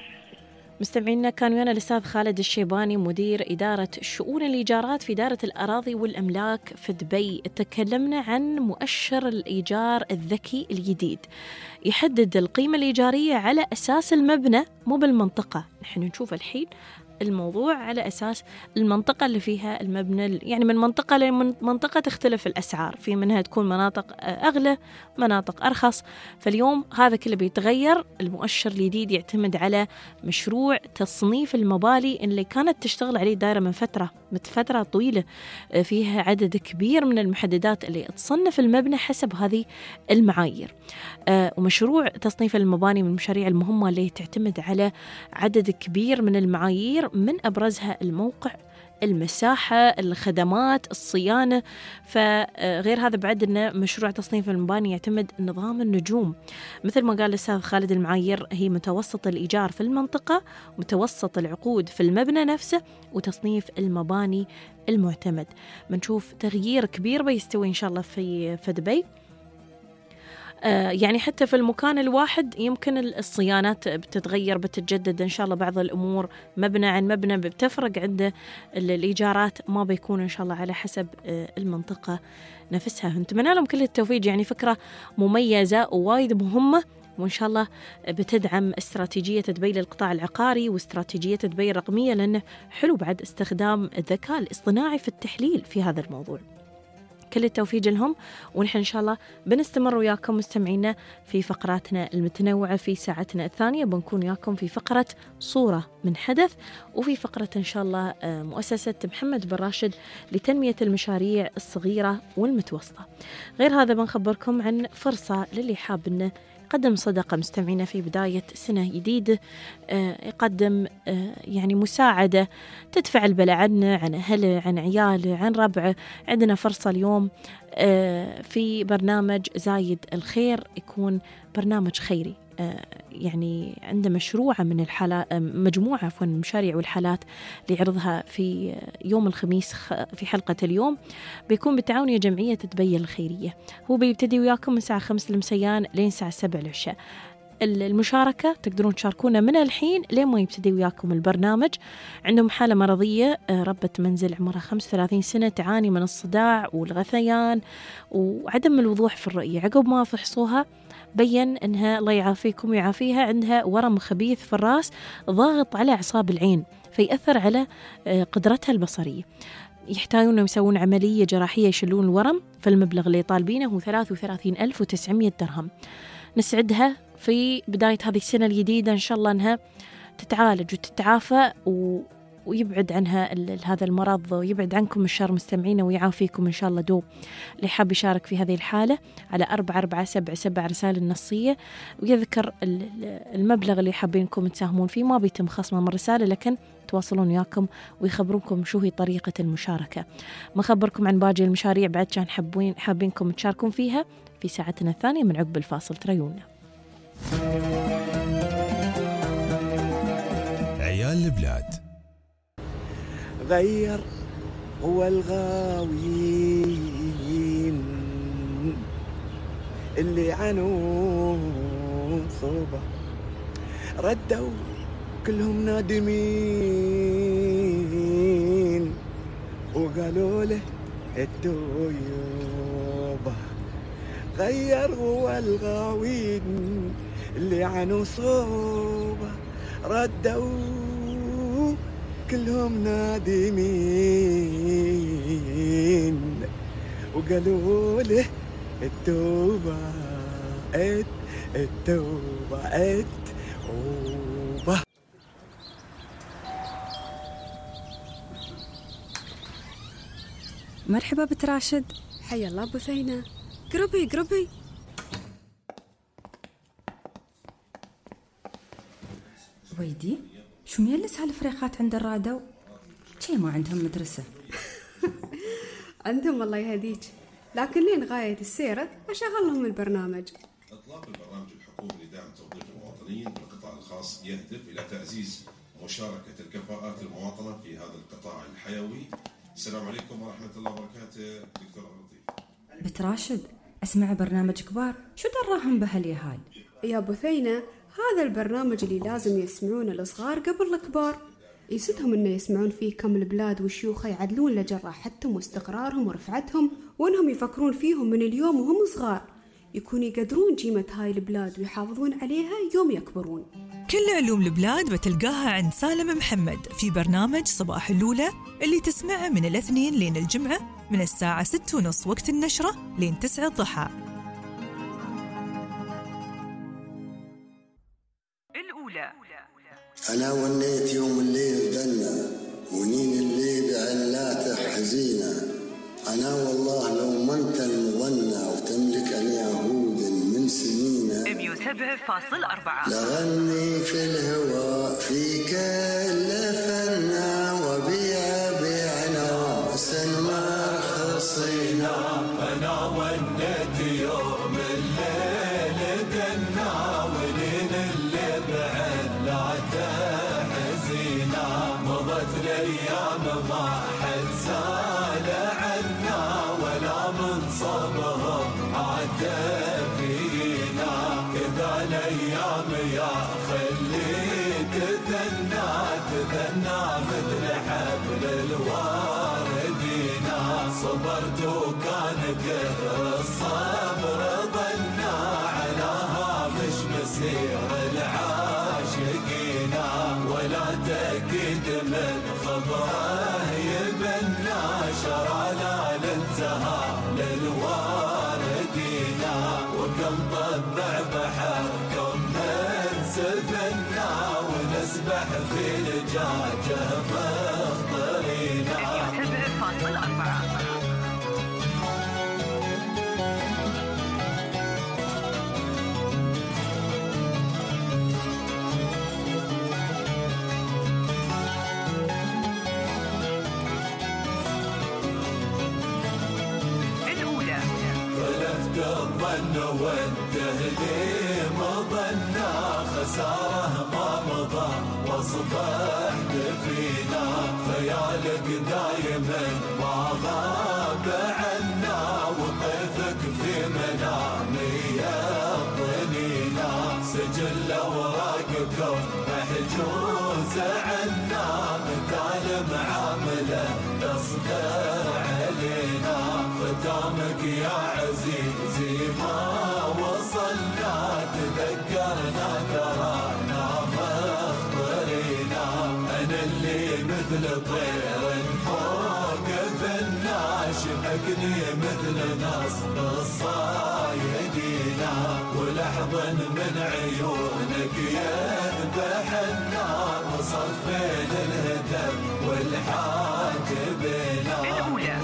F: مستمعينا، كان ويانا الأستاذ خالد الشيباني مدير إدارة شؤون الإيجارات في إدارة الأراضي والأملاك في دبي. تكلمنا عن مؤشر الإيجار الذكي الجديد يحدد القيمة الإيجارية على أساس المبنى مو بالمنطقة. نحن نشوف الحين الموضوع على أساس المنطقة اللي فيها المبنى، يعني من منطقة لمنطقة تختلف الأسعار، في منها تكون مناطق أغلى مناطق أرخص. فاليوم هذا كله بيتغير. المؤشر الجديد يعتمد على مشروع تصنيف المباني اللي كانت تشتغل عليه دائرة من فترة طويلة، فيها عدد كبير من المحددات اللي تصنف المبنى حسب هذه المعايير. ومشروع تصنيف المباني من المشاريع المهمة اللي تعتمد على عدد كبير من المعايير، من أبرزها الموقع، المساحة، الخدمات، الصيانة. فغير هذا بعد أن مشروع تصنيف المباني يعتمد نظام النجوم. مثل ما قال الأستاذ خالد، المعايير هي متوسط الإيجار في المنطقة، متوسط العقود في المبنى نفسه، وتصنيف المباني المعتمد. بنشوف تغيير كبير بيستوي إن شاء الله في دبي. يعني حتى في المكان الواحد يمكن الصيانات بتتغير، بتتجدد إن شاء الله. بعض الأمور مبنى عن مبنى بتفرق عنده الإيجارات، ما بيكون إن شاء الله على حسب المنطقة نفسها. نتمنى لهم كل التوفيق، يعني فكرة مميزة ووايد مهمة، وإن شاء الله بتدعم استراتيجية دبي للقطاع العقاري واستراتيجية دبي الرقمية، لأنه حلو بعد استخدام الذكاء الاصطناعي في التحليل في هذا الموضوع. كل التوفيق لهم، ونحن إن شاء الله بنستمر وياكم مستمعينا في فقراتنا المتنوعة. في ساعتنا الثانية بنكون وياكم في فقرة صورة من حدث، وفي فقرة إن شاء الله مؤسسة محمد بن راشد لتنمية المشاريع الصغيرة والمتوسطة. غير هذا بنخبركم عن فرصة للي حاب إنه يقدم صدقة مستمعينا في بداية سنة جديدة، يقدم يعني مساعدة تدفع البلاء عنه، عن أهله، عن عياله، عن ربعه. عندنا فرصة اليوم في برنامج زايد الخير، يكون برنامج خيري، يعني عنده مجموعة من المشاريع والحالات اللي يعرضها في يوم الخميس في حلقة اليوم، بيكون بالتعاون جمعية دبي الخيرية. هو بيبتدي وياكم من الساعة 5 المسيان لين الساعة 7 العشاء. المشاركة تقدرون تشاركونا من الحين لين ما يبتدي وياكم البرنامج. عندهم حالة مرضية، ربة منزل عمرها 35 سنة تعاني من الصداع والغثيان وعدم الوضوح في الرؤية. عقب ما فحصوها بين أنها الله يعافيكم ويعافيها عندها ورم خبيث في الرأس ضاغط على أعصاب العين فيأثر على قدرتها البصرية. يحتاجون أنهم يسوون عملية جراحية يشيلون الورم، فالمبلغ اللي طالبينه هو 33,900 درهم. نسعدها في بداية هذه السنة الجديدة إن شاء الله أنها تتعالج وتتعافى ويبعد عنها هذا المرض، ويبعد عنكم الشر مستمعين ويعافيكم إن شاء الله دوب. اللي حاب يشارك في هذه الحالة على 4477 رسالة النصية ويذكر المبلغ اللي حابينكم تساهمون فيه، ما بيتم خصمه من الرسالة لكن تواصلون وياكم ويخبرونكم شو هي طريقة المشاركة. ما خبركم عن باقي المشاريع بعد كان حابينكم تشاركون فيها في ساعتنا الثانية من عقب الفاصل. تريونا
E: عيال البلاد.
L: غير هو الغاويين اللي عنوا صوبة ردوا كلهم نادمين وقالوا له التويوبة. غير هو الغاوين اللي عنوا صوبة ردوا كلهم نادمين وقالوا له التوبة التوبة التوبة.
J: مرحبا بنت راشد.
M: حيا الله بثينة. قربي
J: ويدي شو ميلس هالفريخات عند الرادو؟ شي ما عندهم مدرسة؟
M: عندهم الله يهديك، لكن لين غاية السيرة أشغلهم البرنامج.
N: إطلاق البرنامج الحكومي لدعم توظيف المواطنين بالقطاع الخاص يهدف إلى تعزيز مشاركة الكفاءات المواطنة في هذا القطاع الحيوي. السلام عليكم ورحمة الله وبركاته. دكتور لطيف.
J: بنت راشد أسمع برنامج كبار، شو دراهم بهاليهال؟
M: يا بثينة هذا البرنامج اللي لازم يسمعون الصغار قبل الكبار، يسدهم إنه يسمعون فيه كم البلاد والشيوخة يعدلون لجراحتهم واستقرارهم ورفعتهم، وإنهم يفكرون فيهم من اليوم وهم صغار، يكونوا يقدرون قيمة هاي البلاد ويحافظون عليها يوم يكبرون.
O: كل علوم البلاد بتلقاها عند سالم محمد في برنامج صباح اللولة اللي تسمعه من الاثنين لين الجمعة من الساعة 6:30 وقت النشرة لين 9 الضحى.
P: أنا ونيت يوم الليل دنا ونين الليل علاته حزينة. أنا والله لو ما أنت المغنى وتملك اليهود من سنينة
O: 107.4
P: لغني في الهواء في كل فنا وبيع بيعنا سنما رخصينا.
Q: أنا ونيت يوم الليل دنا ونين اللي بعلاته حزينة. مضت الأيام ما حد سال عنا ولا من صبهم عاد فينا. كذا الأيام يا خلي تثنى مثل حبل الواردينا. صبرت وكان كثر الصبر ظنا على هامش مسير العاشقين. ولا تأكيد من خبره يبنى شرانا للزهار للواردين. وكم طبع بحركم ننسفنا ونسبح في لجاجه مخطرين. الظن والتهديم ظنا خساره ما مضى واصبحت فينا. خيالك دايما ما غاب عنا وطيفك في منامي يضنينا. سجل اوراقكم محجوز عنا مثال معامله تصدر علينا. ختامك يا عزيزي ما وصلنا مثل طير فوق في الناشم أكني مثل نصب الصايدين ولحظا من عيونك يذبح النار وصفين الهدف والحاجبين الأولى.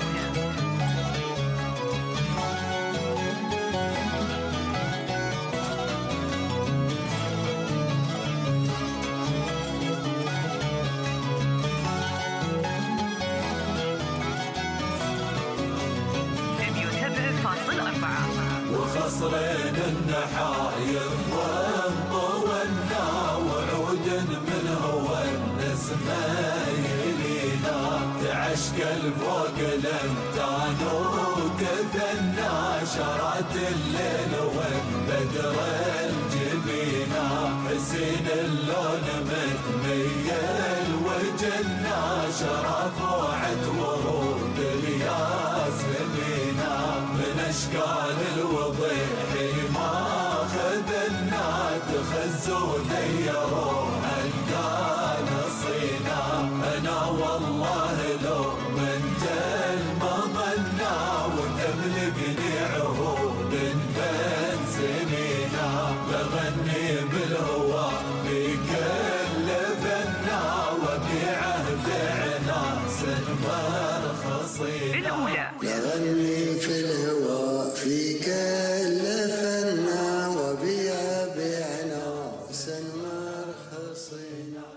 Q: وخصرين النحايف وانطونا وعود من هو النسمة يلينا تعشق الفوق الامتان وكثنا شرات الليل والبدر الجبينا حسين اللون متميل وجنا شرف وعد ورود الياسمينا من اشكال الوضيح ما خذنا تخزوا ديروها القانصينا انا والله لو منت المظنة وتملكني عهود بين سنينا بغني بالهوى في كل فنا وبعهد عناس مرخصينا
P: بغني في الهوى في كل فنا وبيع بعناس مرخصينا.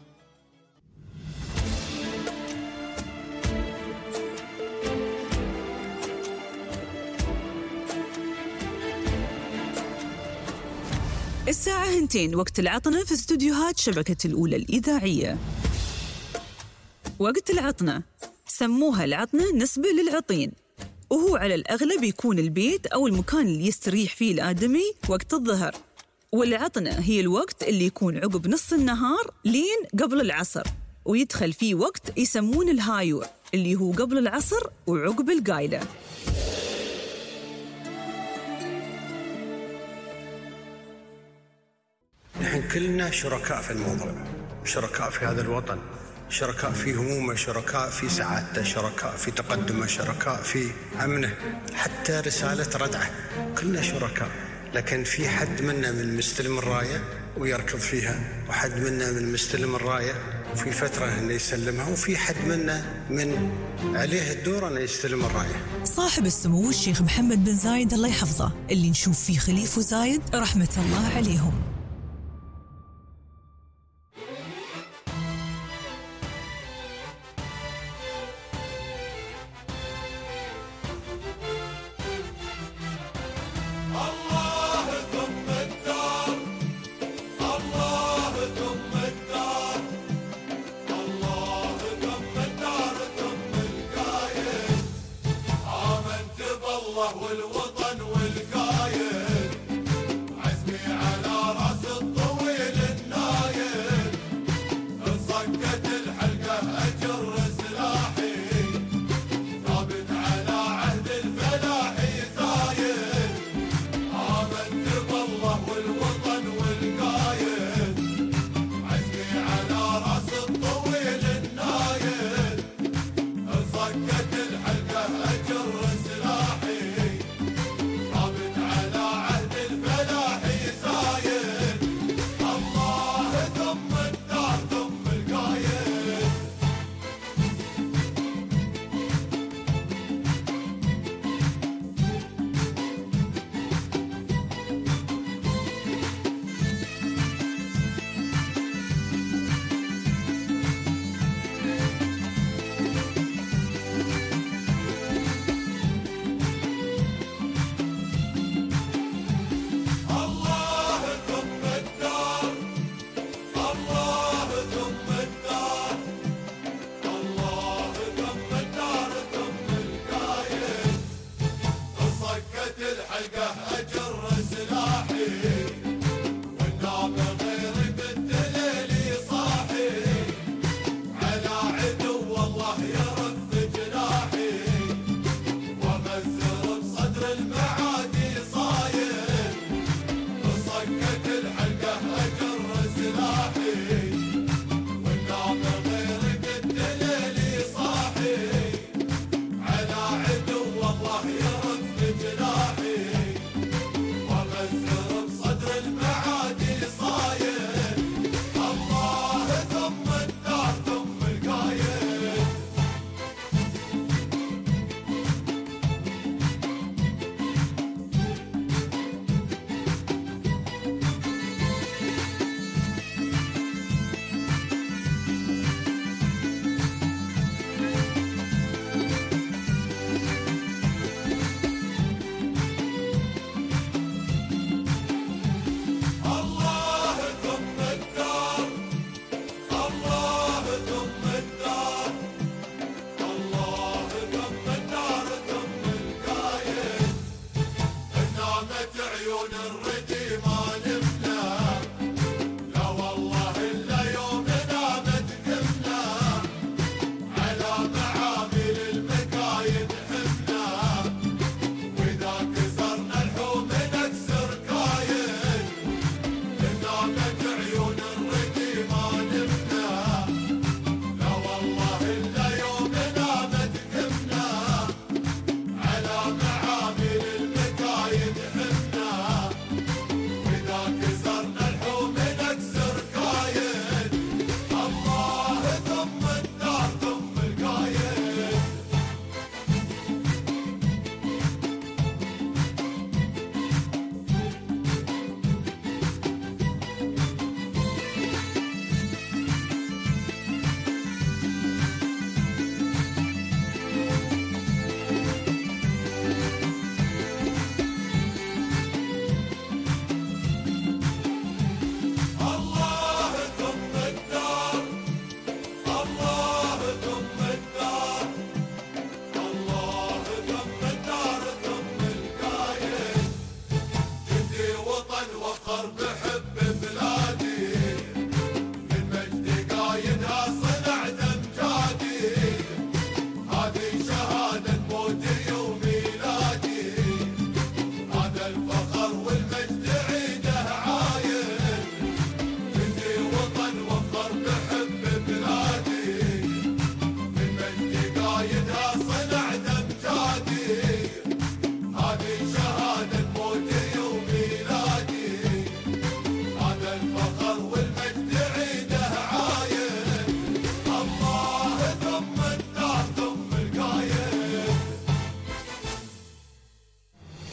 O: الساعة 2 وقت العطنة في استوديوهات شبكة الأولى الإذاعية. وقت العطنة سموها العطنة نسبة للعطين، وهو على الأغلب يكون البيت أو المكان اللي يستريح فيه الآدمي وقت الظهر. والعطنة هي الوقت اللي يكون عقب نص النهار لين قبل العصر، ويدخل فيه وقت يسمون الهايور اللي هو قبل العصر وعقب القايلة.
C: نحن كلنا شركاء في الموضوع، شركاء في هذا الوطن، شركاء في همومه، شركاء في سعادته، شركاء في تقدمه، شركاء في أمنه، حتى رسالة ردعه كلنا شركاء. لكن في حد منا من مستلم الراية ويركض فيها، وحد منا من مستلم الراية وفي فترة أنه يسلمها، وفي حد منا من عليه الدور أنه يستلم الراية.
O: صاحب السمو الشيخ محمد بن زايد الله يحفظه، اللي نشوف فيه خليفة زايد رحمة الله عليهم.
Q: والوطن والقايد عزمي على رأسي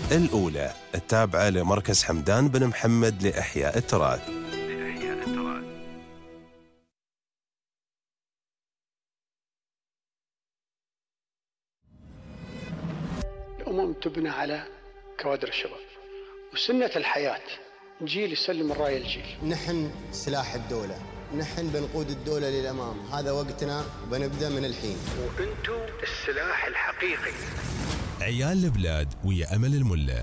E: الأولى التابعة لمركز حمدان بن محمد لإحياء التراث.
R: الأمم تبنى على كوادر الشباب، وسنة الحياة جيل يسلم الراية الجيل.
D: نحن سلاح الدولة، نحن بنقود الدولة للأمام، هذا وقتنا وبنبدأ من الحين.
R: وأنتم السلاح الحقيقي.
E: عيال البلاد ويا أمل الملا.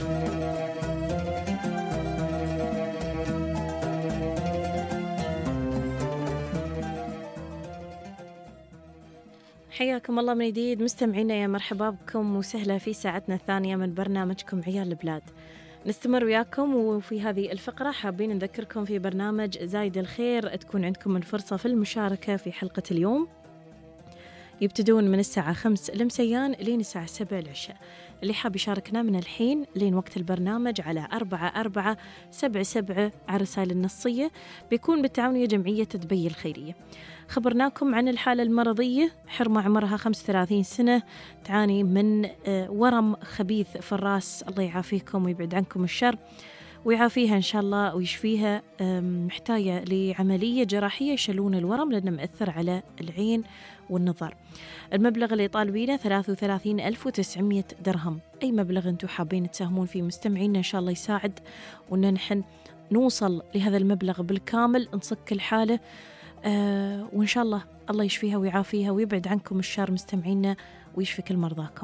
F: حياكم الله من جديد مستمعينا، يا مرحبا بكم وسهلا في ساعتنا الثانية من برنامجكم عيال البلاد. نستمر وياكم، وفي هذه الفقرة حابين نذكركم في برنامج زايد الخير تكون عندكم الفرصة في المشاركة في حلقة اليوم. يبتدون من الساعة 5 المسيان لين الساعة 7 العشاء. اللي حاب يشاركنا من الحين لين وقت البرنامج على 4477 على الرسائل النصية، بيكون بالتعاونية جمعية دبي الخيرية. خبرناكم عن الحالة المرضية، حرمة عمرها 35 سنة تعاني من ورم خبيث في الراس، الله يعافيكم ويبعد عنكم الشر ويعافيها إن شاء الله ويشفيها. محتاجة لعملية جراحية يشيلون الورم لأنه مأثر على العين والنظر. المبلغ اللي طالبينه 33,900 درهم. أي مبلغ أنتم حابين تساهمون فيه مستمعينا إن شاء الله يساعد، وأن نحن نوصل لهذا المبلغ بالكامل، نصك الحالة وإن شاء الله الله يشفيها ويعافيها ويبعد عنكم الشر مستمعينا ويشفي كل مرضاكم.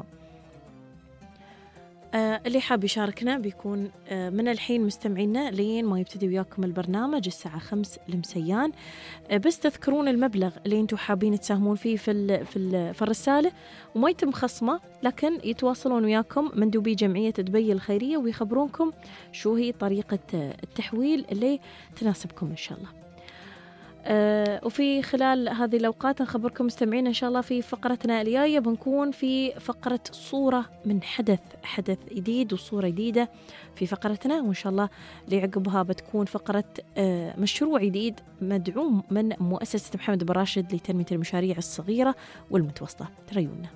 F: اللي حاب يشاركنا بيكون من الحين مستمعينا لين ما يبتدي وياكم البرنامج الساعة 5 المسيان. بس تذكرون المبلغ اللي انتم حابين تساهمون فيه في الرسالة، وما يتم خصمه، لكن يتواصلون وياكم مندوبي جمعية دبي الخيرية ويخبرونكم شو هي طريقة التحويل اللي تناسبكم إن شاء الله. وفي خلال هذه الأوقات نخبركم مستمعين إن شاء الله في فقرتنا الجاية بنكون في فقرة صورة من حدث جديد وصورة جديدة في فقرتنا، وإن شاء الله لعقبها بتكون فقرة مشروع جديد مدعوم من مؤسسة محمد بن راشد لتنمية المشاريع الصغيرة والمتوسطة. تريونا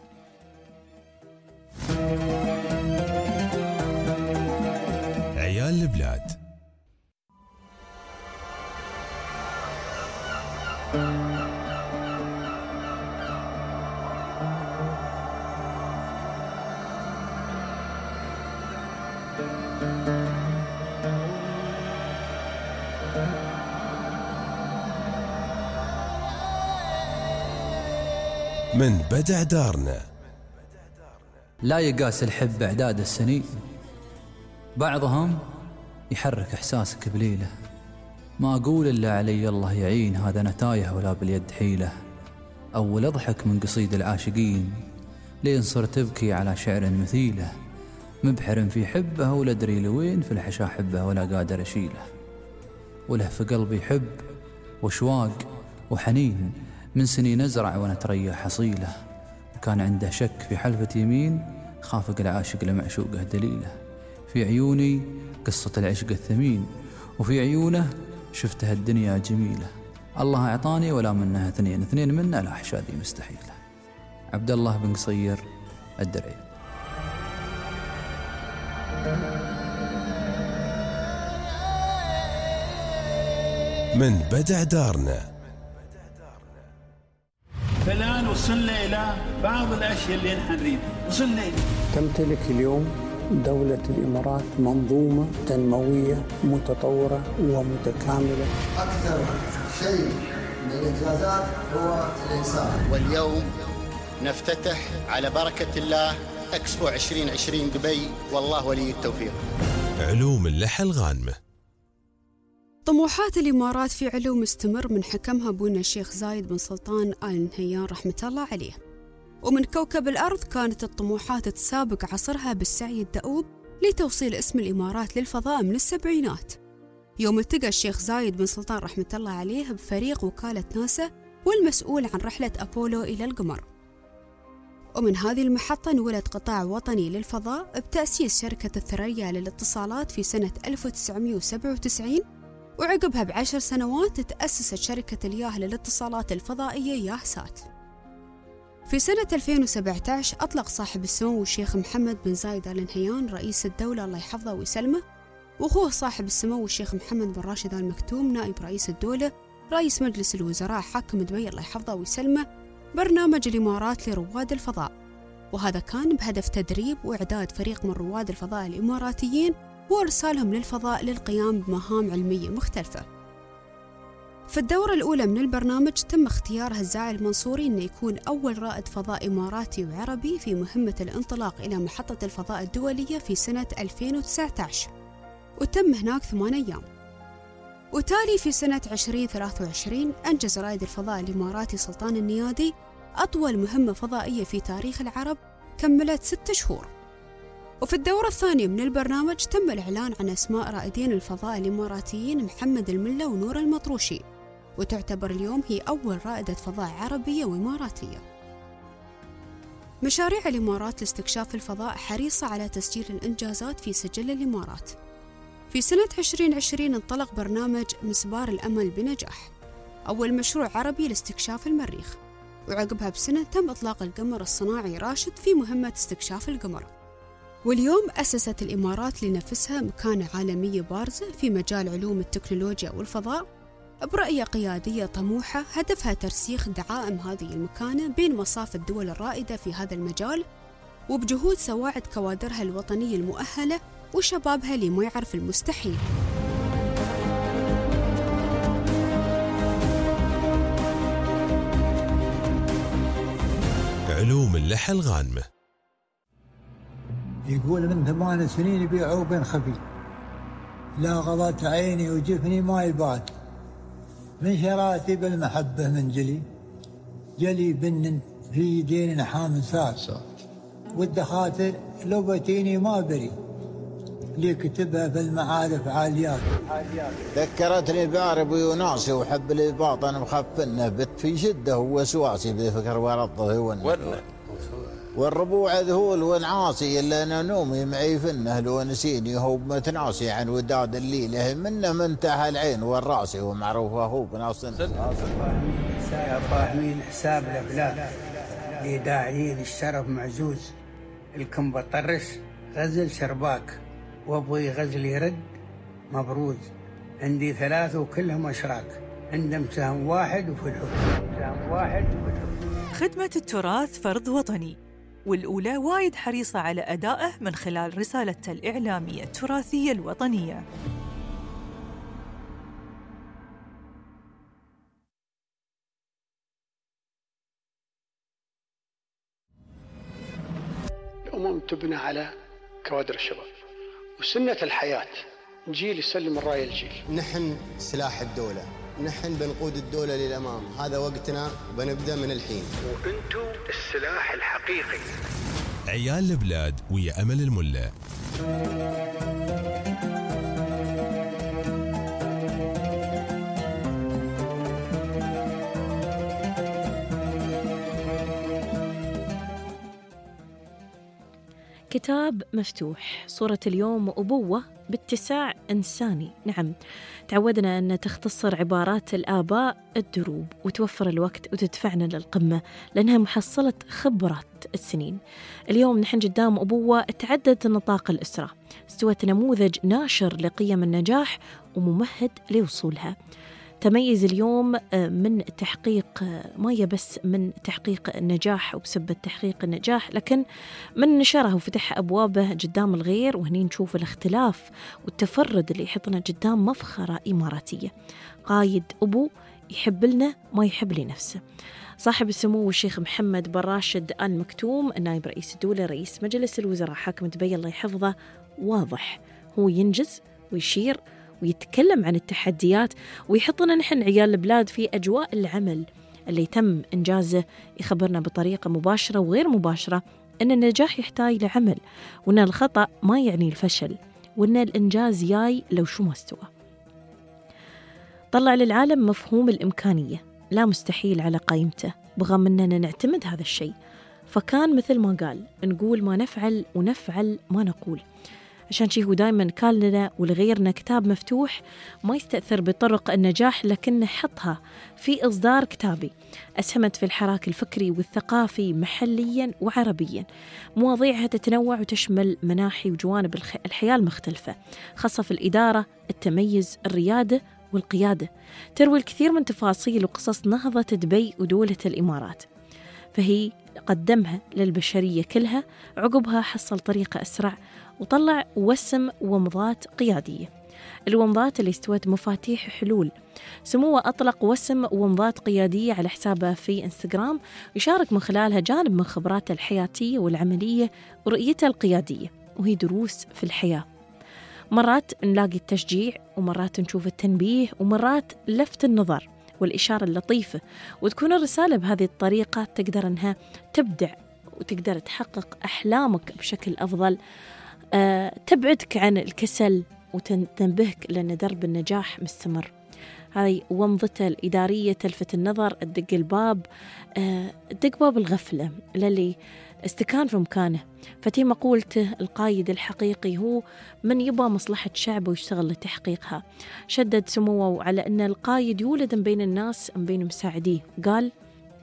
E: عيال البلاد. من بدع دارنا.
S: لا يقاس الحب أعداد السنين، بعضهم يحرك إحساسك بليلة. ما أقول إلا علي الله يعين، هذا نتايه ولا باليد حيلة. أول أضحك من قصيد العاشقين، لين صرت أبكي على شعر مثيله. مبحر في حبه ولا أدري لوين، في الحشا حبه ولا قادر أشيله. وله في قلبي حب وشواق وحنين، من سنين أزرع وأنا تريح حصيله. وكان عنده شك في حلفة يمين، خافق العاشق لمعشوقه دليله. في عيوني قصة العشق الثمين، وفي عيونه شفتها الدنيا جميلة. الله أعطاني ولا منها اثنين منه لا حشادي مستحيلة. عبد الله بن قصير الدرعي.
E: من بدع دارنا.
T: فالآن وصلنا إلى بعض الأشياء اللي نحن نريدها. وصلنا إلى
R: تمتلك اليوم دولة الإمارات منظومة تنموية متطورة ومتكاملة.
P: أكثر شيء من الإنجازات هو الإنسان.
D: واليوم نفتتح على بركة الله إكسبو 2020 دبي، والله ولي التوفيق.
E: علوم اللحى الغانمة.
M: طموحات الإمارات في علو مستمر من حكمها أبونا الشيخ زايد بن سلطان آل نهيان رحمة الله عليه. ومن كوكب الأرض كانت الطموحات تسابق عصرها بالسعي الدؤوب لتوصيل اسم الإمارات للفضاء من السبعينات، يوم التقى الشيخ زايد بن سلطان رحمة الله عليه بفريق وكالة ناسا والمسؤول عن رحلة أبولو إلى القمر. ومن هذه المحطة انولد قطاع وطني للفضاء بتأسيس شركة الثريا للاتصالات في سنة 1997، وعقبها ب10 سنوات تأسست شركة الياه للاتصالات الفضائية ياهسات. في سنة 2017 أطلق صاحب السمو الشيخ محمد بن زايد آل نهيان رئيس الدولة الله يحفظه ويسلمه، وأخوه صاحب السمو الشيخ محمد بن راشد آل مكتوم نائب رئيس الدولة رئيس مجلس الوزراء حاكم دبي الله يحفظه ويسلمه برنامج الإمارات لرواد الفضاء، وهذا كان بهدف تدريب وإعداد فريق من رواد الفضاء الإماراتيين وإرسالهم للفضاء للقيام بمهام علمية مختلفة. في الدورة الأولى من البرنامج تم اختيار هزاع المنصوري أنه يكون أول رائد فضاء إماراتي وعربي في مهمة الانطلاق إلى محطة الفضاء الدولية في سنة 2019، وتم هناك 8 أيام. وتالي في سنة 2023 أنجز رائد الفضاء الإماراتي سلطان النيادي أطول مهمة فضائية في تاريخ العرب كملت 6 شهور. وفي الدورة الثانية من البرنامج تم الإعلان عن أسماء رائدين الفضاء الإماراتيين محمد الملا ونور المطروشي، وتعتبر اليوم هي أول رائدة فضاء عربية وإماراتية. مشاريع الإمارات لاستكشاف الفضاء حريصة على تسجيل الإنجازات في سجل الإمارات. في سنة 2020 انطلق برنامج مسبار الأمل بنجاح، أول مشروع عربي لاستكشاف المريخ، وعقبها بسنة تم إطلاق القمر الصناعي راشد في مهمة استكشاف القمر. واليوم أسست الإمارات لنفسها مكانة عالمية بارزة في مجال علوم التكنولوجيا والفضاء، برؤية قيادية طموحة هدفها ترسيخ دعائم هذه المكانة بين مصاف الدول الرائدة في هذا المجال، وبجهود سواعد كوادرها الوطنية المؤهلة وشبابها اللي ما يعرف المستحيل.
E: علوم اللحى الغانمة.
U: يقول من 8 سنين يبيعوا بين خفي، لا غضت عيني وجفني ما يبات، من شراتي بالمحبة من جلي بن في يدين حام سار، والدخاتر لو بتيني ما بري، اللي كتبها في المعارف عاليات.
V: ذكرتني بارب ويوناسي وحب الباطن مخفنه، بت في شده ووسواسي بفكر ورطه والربوع ذهول ونعاصي، الا انا نومي معي فنه، لو نسيني هو متناسي عن وداد الليله، منه منتهى العين والراسي، ومعروف هو بناصن.
W: فاهمين حساب الافلاك اللي داعيين الشرف معزوز، الكم بطرش غزل شرباك، وابوي غزل يرد مبروز، عندي 3 وكلهم اشراك، عندهم سهم واحد وفي الحب.
B: خدمة التراث فرض وطني، والأولى وايد حريصة على أدائه من خلال رسالته الإعلامية التراثية الوطنية.
R: الأمم تبنى على كوادر الشباب، وسنة الحياة جيل يسلم الراية الجيل.
D: نحن سلاح الدولة، نحن بنقود الدولة للأمام، هذا وقتنا وبنبدأ من الحين.
R: وأنتم السلاح الحقيقي.
E: عيال البلاد ويا أمل الملا.
F: كتاب مفتوح، صورة اليوم أبوة باتساع إنساني. نعم، تعودنا أن تختصر عبارات الآباء الدروب وتوفر الوقت وتدفعنا للقمة، لأنها محصلة خبرات السنين. اليوم نحن قدام أبوة تعدد نطاق الأسرة، استوت نموذج ناشر لقيم النجاح وممهد لوصولها. تميز اليوم من تحقيق ما هي بس من تحقيق النجاح وبسبب تحقيق النجاح، لكن من نشره وفتح أبوابه قدام الغير، وهني نشوف الاختلاف والتفرد اللي يحطنا قدام مفخرة إماراتية. قايد أبو يحب لنا ما يحب لنفسه. صاحب السمو الشيخ محمد بن راشد آل مكتوم نائب رئيس الدولة رئيس مجلس الوزراء حاكم دبي الله يحفظه، واضح هو ينجز ويشير ويتكلم عن التحديات، ويحطنا نحن عيال البلاد في أجواء العمل اللي تم إنجازه. يخبرنا بطريقة مباشرة وغير مباشرة أن النجاح يحتاج لعمل، وأن الخطأ ما يعني الفشل، وأن الإنجاز جاي لو شو ما استوى. طلع للعالم مفهوم الإمكانية، لا مستحيل على قائمته، بغم أننا نعتمد هذا الشيء. فكان مثل ما قال، نقول ما نفعل ونفعل ما نقول. عشان شي هو دايما كان لنا ولغيرنا كتاب مفتوح ما يستأثر بطرق النجاح، لكنه حطها في إصدار كتابي أسهمت في الحراك الفكري والثقافي محليا وعربيا. مواضيعها تتنوع وتشمل مناحي وجوانب الحياة المختلفة، خاصة في الإدارة، التميز، الريادة والقيادة. تروي الكثير من تفاصيل وقصص نهضة دبي ودولة الإمارات، فهي قدمها للبشرية كلها. عقبها حصل طريقة أسرع وطلع وسم ومضات قيادية، الومضات اللي استوت مفاتيح حلول. سموه أطلق وسم ومضات قيادية على حسابه في إنستغرام، يشارك من خلالها جانب من خبراته الحياتية والعملية ورؤيته القيادية، وهي دروس في الحياة. مرات نلاقي التشجيع، ومرات نشوف التنبيه، ومرات لفت النظر والإشارة اللطيفة، وتكون الرسالة بهذه الطريقة تقدر أنها تبدع وتقدر تحقق أحلامك بشكل أفضل، تبعدك عن الكسل وتنبهك لأن درب النجاح مستمر. هاي ومضته الإدارية تلفت النظر، تدق الباب، تدق باب الغفلة للي استكان في مكانه. فتي مقولته القائد الحقيقي هو من يبغى مصلحة شعبه ويشتغل لتحقيقها. شدد سموه على أن القائد يولد من بين الناس من بين مساعديه. قال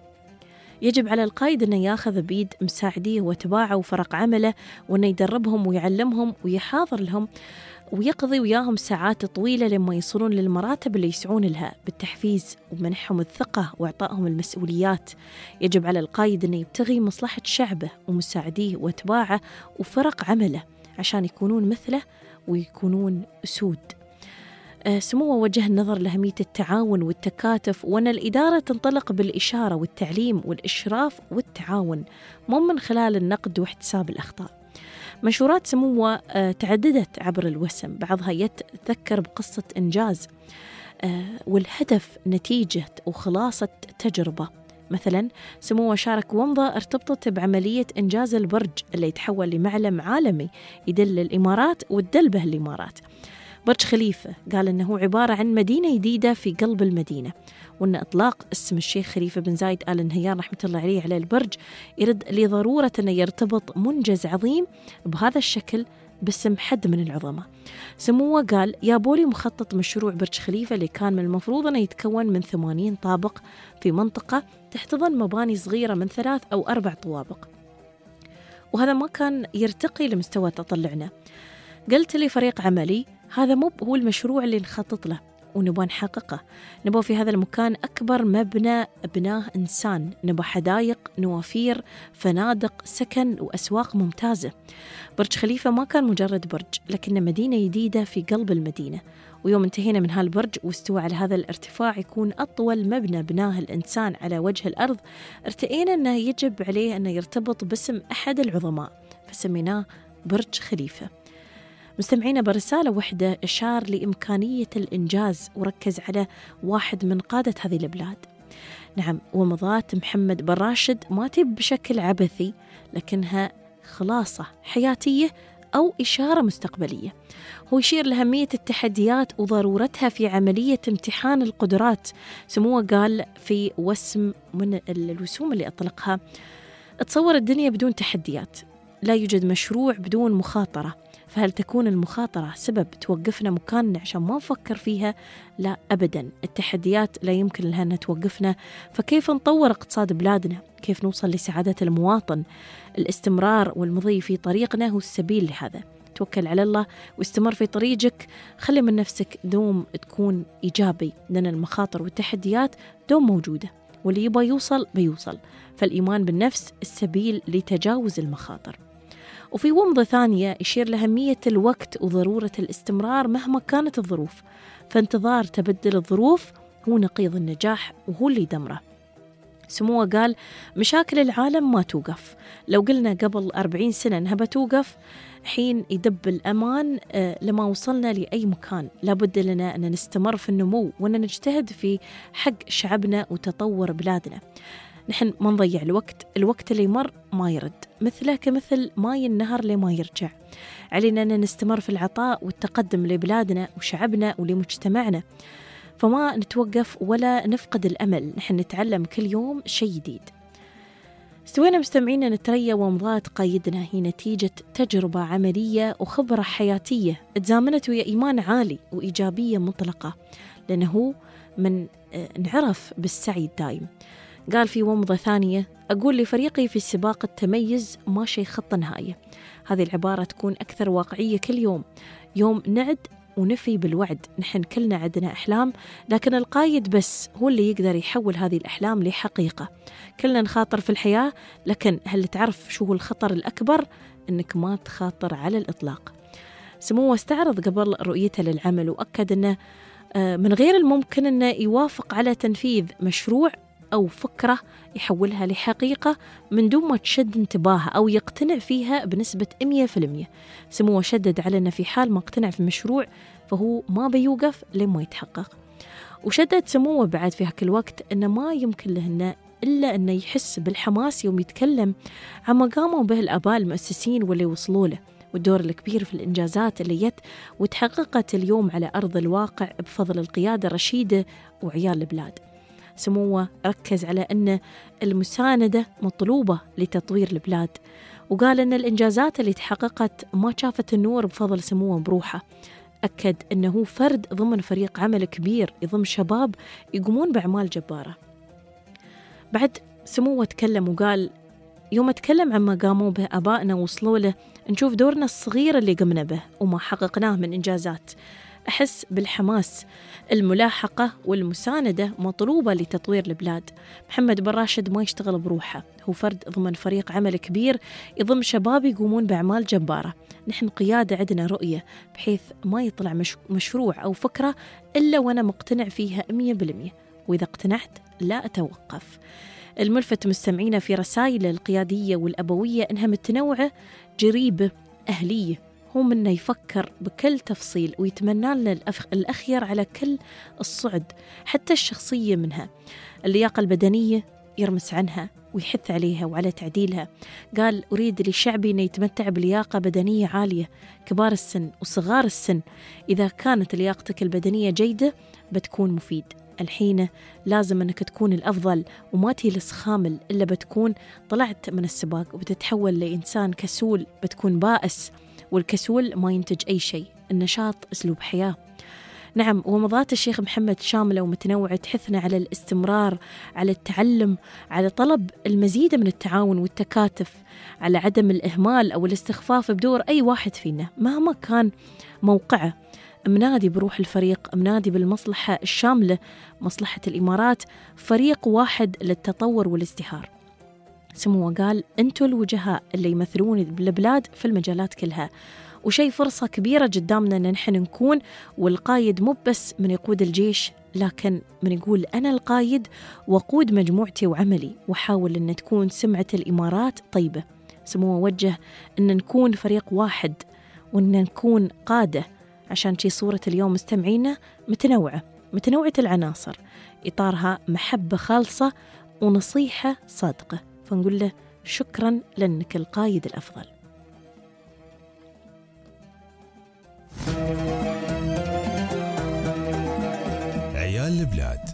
F: يجب على القائد أنه ياخذ بيد مساعديه وتباعه وفرق عمله، وأنه يدربهم ويعلمهم ويحاضر لهم ويقضي وياهم ساعات طويلة لما يصلون للمراتب اللي يسعون لها بالتحفيز ومنحهم الثقة وإعطائهم المسؤوليات. يجب على القائد أنه يبتغي مصلحة شعبه ومساعديه واتباعه وفرق عمله عشان يكونون مثله ويكونون أسود. سموه وجه النظر لأهمية التعاون والتكاتف، وأن الإدارة تنطلق بالإشارة والتعليم والإشراف والتعاون، مو من خلال النقد واحتساب الأخطاء. منشورات سموه تعددت عبر الوسم، بعضها يتذكر بقصة إنجاز والهدف نتيجة وخلاصة تجربة. مثلا سموه شارك ومضة ارتبطت بعملية إنجاز البرج اللي يتحول لمعلم عالمي يدل الإمارات وتدلبه الإمارات. برج خليفة قال إنه عبارة عن مدينة جديدة في قلب المدينة، وأن إطلاق اسم الشيخ خليفة بن زايد آل نهيان رحمة الله عليه على البرج يرد لضرورة أنه يرتبط منجز عظيم بهذا الشكل باسم حد من العظماء. سموه قال يا بولي مخطط مشروع برج خليفة اللي كان من المفروض أنه يتكون من 80 طابق في منطقة تحتضن مباني صغيرة من 3 أو 4 طوابق، وهذا ما كان يرتقي لمستوى تطلعنا. قلت لي فريق عملي هذا مو هو المشروع اللي نخطط له ونبغى نحققه، نبغى في هذا المكان أكبر مبنى بناه إنسان، نبغى حدائق، نوافير، فنادق، سكن وأسواق ممتازة. برج خليفة ما كان مجرد برج، لكنه مدينة جديدة في قلب المدينة. ويوم انتهينا من هالبرج واستوى على هذا الارتفاع يكون أطول مبنى بناه الإنسان على وجه الأرض، ارتئينا أنه يجب عليه أنه يرتبط باسم أحد العظماء فسميناه برج خليفة. مستمعينا برسالة واحدة أشار لإمكانية الإنجاز وركز على واحد من قادة هذه البلاد. نعم، ومضات محمد بن راشد ما تب بشكل عبثي، لكنها خلاصة حياتية أو إشارة مستقبلية. هو يشير لأهمية التحديات وضرورتها في عملية امتحان القدرات. سموه قال في وسم من الوسوم اللي أطلقها تصور الدنيا بدون تحديات، لا يوجد مشروع بدون مخاطرة، فهل تكون المخاطرة سبب توقفنا مكاننا عشان ما نفكر فيها؟ لا أبدا، التحديات لا يمكن لها أن توقفنا. فكيف نطور اقتصاد بلادنا؟ كيف نوصل لسعادة المواطن؟ الاستمرار والمضي في طريقنا هو السبيل لهذا. توكل على الله واستمر في طريقك، خلي من نفسك دوم تكون إيجابي، لأن المخاطر والتحديات دوم موجودة، واللي يبغى يوصل بيوصل. فالإيمان بالنفس السبيل لتجاوز المخاطر. وفي ومضة ثانية يشير لأهمية الوقت وضرورة الاستمرار مهما كانت الظروف، فانتظار تبدل الظروف هو نقيض النجاح وهو اللي يدمره. سموه قال مشاكل العالم ما توقف، لو قلنا قبل 40 سنة أنها بتوقف، حين يدب الأمان لما وصلنا لأي مكان. لابد لنا أن نستمر في النمو وأن نجتهد في حق شعبنا وتطور بلادنا. نحن ما نضيع الوقت اللي يمر ما يرد، مثله كمثل ماي النهر لما يرجع. علينا أن نستمر في العطاء والتقدم لبلادنا وشعبنا ولمجتمعنا، فما نتوقف ولا نفقد الأمل. نحن نتعلم كل يوم شيء جديد. استوينا مستمعين نتريا ومضات قايدنا هي نتيجة تجربة عملية وخبرة حياتية تزامنت ويا إيمان عالي وإيجابية مطلقة، لأنه من نعرف بالسعي دايم. قال في ومضة ثانية: أقول لفريقي في السباق التميز ما شيء خط نهاية. هذه العبارة تكون أكثر واقعية كل يوم، يوم نعد ونفي بالوعد. نحن كلنا عندنا أحلام، لكن القايد بس هو اللي يقدر يحول هذه الأحلام لحقيقة. كلنا نخاطر في الحياة، لكن هل تعرف شو هو الخطر الأكبر؟ إنك ما تخاطر على الإطلاق. سموه استعرض قبل رؤيته للعمل وأكد أنه من غير الممكن أنه يوافق على تنفيذ مشروع أو فكرة يحولها لحقيقة من دون ما تشد انتباهه أو يقتنع فيها بنسبة 100%. سموه شدد على أنه في حال ما اقتنع في المشروع فهو ما بيوقف لما يتحقق. وشدد سموه بعد في هاك الوقت أنه ما يمكن له إلا أنه يحس بالحماس يوم يتكلم عما قاموا به الآباء المؤسسين واللي وصلوا له، والدور الكبير في الإنجازات اللي جت وتحققت اليوم على أرض الواقع بفضل القيادة الرشيدة وعيال البلاد. سموه ركز على أن المساندة مطلوبة لتطوير البلاد، وقال أن الإنجازات اللي تحققت ما شافت النور بفضل سموه بروحه. أكد أنه فرد ضمن فريق عمل كبير يضم شباب يقومون بأعمال جبارة. بعد سموه تكلم وقال: يوم أتكلم عما قاموا به آبائنا وصلوا له، نشوف دورنا الصغير اللي قمنا به وما حققناه من إنجازات. أحس بالحماس، الملاحقة والمساندة مطلوبة لتطوير البلاد. محمد بن راشد ما يشتغل بروحه، هو فرد ضمن فريق عمل كبير يضم شباب يقومون بأعمال جبارة. نحن قيادة عندنا رؤية بحيث ما يطلع مشروع أو فكرة إلا وأنا مقتنع فيها 100%، وإذا اقتنعت لا أتوقف. الملفت مستمعين في رسائل القيادية والأبوية إنها متنوعة، جريبة، أهلية، هو منا يفكر بكل تفصيل ويتمنى لنا الأخير على كل الصعد، حتى الشخصية منها. اللياقة البدنية يرمس عنها ويحث عليها وعلى تعديلها. قال: أريد لشعبي أن يتمتع بلياقة بدنية عالية، كبار السن وصغار السن. إذا كانت لياقتك البدنية جيدة بتكون مفيد. الحين لازم أنك تكون الأفضل وما تجلس خامل، إلا بتكون طلعت من السباق وبتتحول لإنسان كسول، بتكون بائس، والكسول ما ينتج أي شيء. النشاط أسلوب حياة. نعم، ومضات الشيخ محمد شاملة ومتنوعة تحثنا على الاستمرار، على التعلم، على طلب المزيد من التعاون والتكاتف، على عدم الإهمال أو الاستخفاف بدور أي واحد فينا مهما كان موقعه. منادي بروح الفريق، منادي بالمصلحة الشاملة، مصلحة الإمارات، فريق واحد للتطور والازدهار. سموه قال: أنتوا الوجهاء اللي يمثلون البلاد في المجالات كلها، وشي فرصة كبيرة قدامنا أن نحن نكون. والقايد مو بس من يقود الجيش، لكن من يقول أنا القايد وقود مجموعتي وعملي، وحاول أن تكون سمعة الإمارات طيبة. سموه وجه أن نكون فريق واحد وأن نكون قادة، عشان شي صورة اليوم مستمعينا متنوعة العناصر، إطارها محبة خالصة ونصيحة صادقة. فنقول له شكرا لأنك القايد الأفضل.
E: عيال البلاد